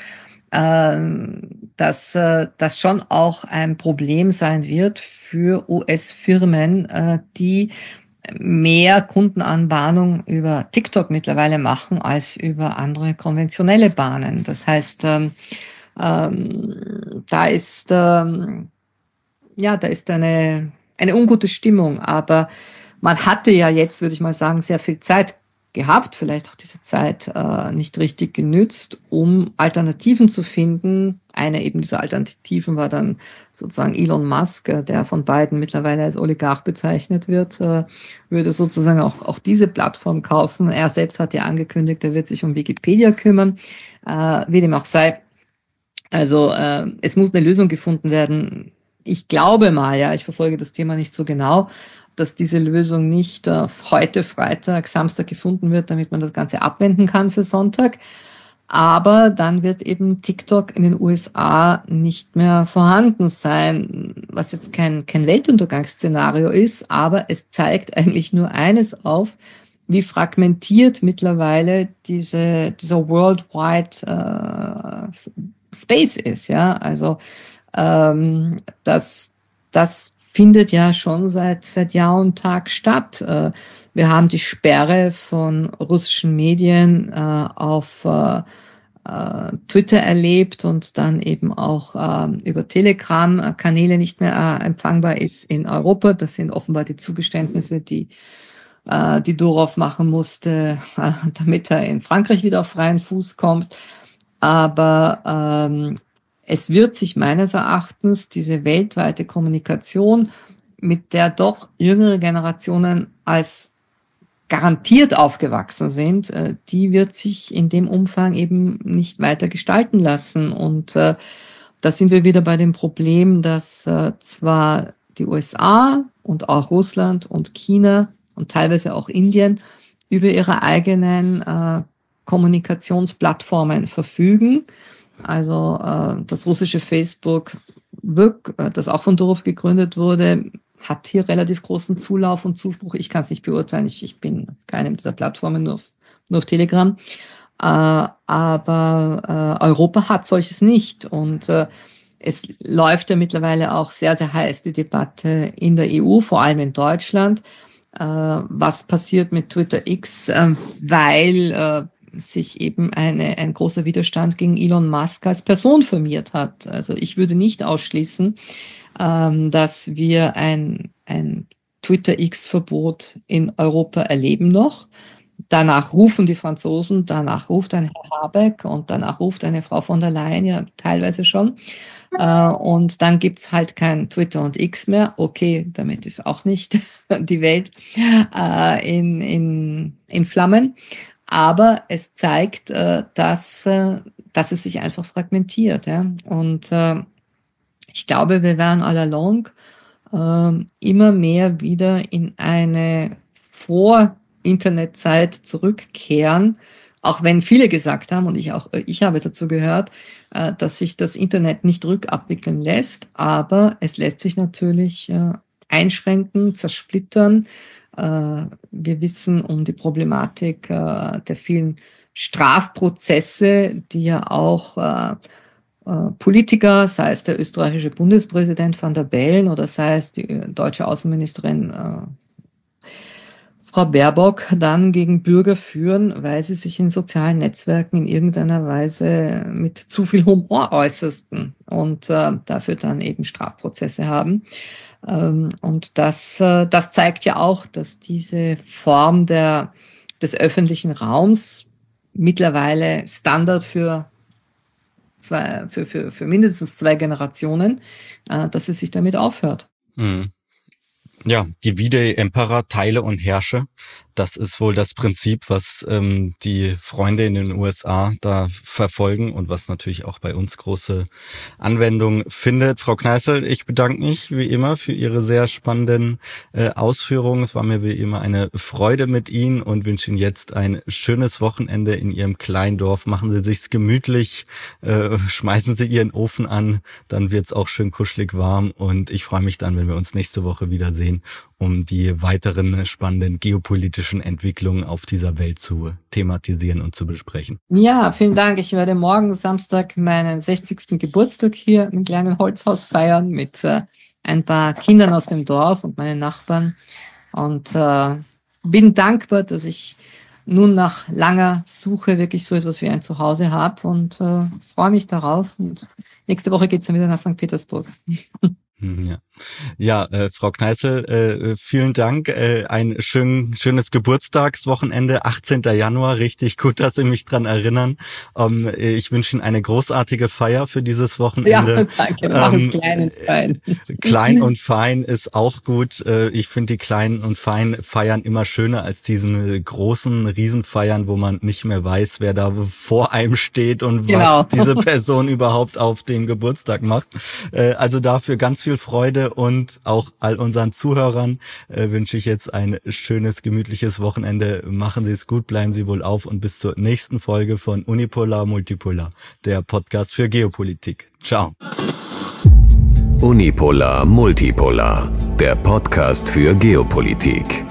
dass das schon auch ein Problem sein wird für U S-Firmen, die mehr Kundenanbahnung über TikTok mittlerweile machen als über andere konventionelle Bahnen. Das heißt, ähm, ähm, da ist ähm, ja, da ist eine eine ungute Stimmung. Aber man hatte ja jetzt, würde ich mal sagen, sehr viel Zeit gehabt, vielleicht auch diese Zeit äh, nicht richtig genützt, um Alternativen zu finden. Eine eben dieser Alternativen war dann sozusagen Elon Musk, äh, der von beiden mittlerweile als Oligarch bezeichnet wird, äh, würde sozusagen auch auch diese Plattform kaufen. Er selbst hat ja angekündigt, er wird sich um Wikipedia kümmern, äh, wie dem auch sei. Also äh, es muss eine Lösung gefunden werden. Ich glaube mal, ja, ich verfolge das Thema nicht so genau, dass diese Lösung nicht äh, heute, Freitag, Samstag gefunden wird, damit man das Ganze abwenden kann für Sonntag. Aber dann wird eben TikTok in den U S A nicht mehr vorhanden sein, was jetzt kein, kein Weltuntergangsszenario ist, aber es zeigt eigentlich nur eines auf, wie fragmentiert mittlerweile diese, dieser Worldwide äh, Space ist, ja. Also, ähm, das, das findet ja schon seit seit Jahr und Tag statt. Wir haben die Sperre von russischen Medien auf Twitter erlebt und dann eben auch über Telegram-Kanäle nicht mehr empfangbar ist in Europa. Das sind offenbar die Zugeständnisse, die die Durov machen musste, damit er in Frankreich wieder auf freien Fuß kommt. Aber ähm, es wird sich meines Erachtens diese weltweite Kommunikation mit der doch jüngere Generationen als garantiert aufgewachsen sind, äh, die wird sich in dem Umfang eben nicht weiter gestalten lassen. Und äh, da sind wir wieder bei dem Problem, dass äh, zwar die U S A und auch Russland und China und teilweise auch Indien über ihre eigenen äh, Kommunikationsplattformen verfügen. Also äh, das russische Facebook, das auch von Durov gegründet wurde, hat hier relativ großen Zulauf und Zuspruch. Ich kann es nicht beurteilen. Ich, ich bin keine dieser Plattformen, nur auf, nur auf Telegram. Äh, aber äh, Europa hat solches nicht. Und äh, es läuft ja mittlerweile auch sehr, sehr heiß die Debatte in der E U, vor allem in Deutschland. Äh, was passiert mit Twitter X, äh, weil äh, sich eben eine, ein großer Widerstand gegen Elon Musk als Person formiert hat. Also ich würde nicht ausschließen, ähm, dass wir ein, ein Twitter X-Verbot in Europa erleben noch. Danach rufen die Franzosen, danach ruft ein Herr Habeck und danach ruft eine Frau von der Leyen ja teilweise schon. Äh, und dann gibt's halt kein Twitter und X mehr. Okay, damit ist auch nicht die Welt äh, in, in, in Flammen. Aber es zeigt, äh, dass, äh, dass es sich einfach fragmentiert. Ja? Und äh, ich glaube, wir werden all along äh, immer mehr wieder in eine Vor-Internet-Zeit zurückkehren, auch wenn viele gesagt haben, und ich auch ich habe dazu gehört, äh, dass sich das Internet nicht rückabwickeln lässt, aber es lässt sich natürlich äh, einschränken, zersplittern. Wir wissen um die Problematik der vielen Strafprozesse, die ja auch Politiker, sei es der österreichische Bundespräsident Van der Bellen oder sei es die deutsche Außenministerin Frau Baerbock, dann gegen Bürger führen, weil sie sich in sozialen Netzwerken in irgendeiner Weise mit zu viel Humor äußersten und dafür dann eben Strafprozesse haben. Und das, das zeigt ja auch, dass diese Form der, des öffentlichen Raums mittlerweile Standard für zwei, für, für, für mindestens zwei Generationen, dass es sich damit aufhört. Mhm. Ja, divide impera, teile und herrsche. Das ist wohl das Prinzip, was ähm, die Freunde in den U S A da verfolgen und was natürlich auch bei uns große Anwendung findet. Frau Kneißl, ich bedanke mich wie immer für Ihre sehr spannenden äh, Ausführungen. Es war mir wie immer eine Freude mit Ihnen und wünsche Ihnen jetzt ein schönes Wochenende in Ihrem kleinen Dorf. Machen Sie sich's gemütlich, äh, schmeißen Sie Ihren Ofen an, dann wird's auch schön kuschelig warm und ich freue mich dann, wenn wir uns nächste Woche wiedersehen, um die weiteren spannenden geopolitischen Entwicklungen auf dieser Welt zu thematisieren und zu besprechen. Ja, vielen Dank. Ich werde morgen Samstag meinen sechzigsten Geburtstag hier im kleinen Holzhaus feiern mit äh, ein paar Kindern aus dem Dorf und meinen Nachbarn und äh, bin dankbar, dass ich nun nach langer Suche wirklich so etwas wie ein Zuhause habe und äh, freue mich darauf. Und nächste Woche geht's dann wieder nach Sankt Petersburg. Ja, ja äh, Frau Kneißl, äh, vielen Dank. Äh, ein schön, schönes Geburtstagswochenende, achtzehnten Januar. Richtig gut, dass Sie mich dran erinnern. Ähm, ich wünsche Ihnen eine großartige Feier für dieses Wochenende. Ja, danke. Mach es ähm, klein und fein. Klein und fein ist auch gut. Äh, ich finde die kleinen und feinen Feiern immer schöner als diesen großen Riesenfeiern, wo man nicht mehr weiß, wer da vor einem steht und Genau. was diese Person überhaupt auf dem Geburtstag macht. Äh, also dafür ganz viel Freude und auch all unseren Zuhörern äh, wünsche ich jetzt ein schönes, gemütliches Wochenende. Machen Sie es gut, bleiben Sie wohl auf und bis zur nächsten Folge von Unipolar Multipolar, der Podcast für Geopolitik. Ciao. Unipolar Multipolar, der Podcast für Geopolitik.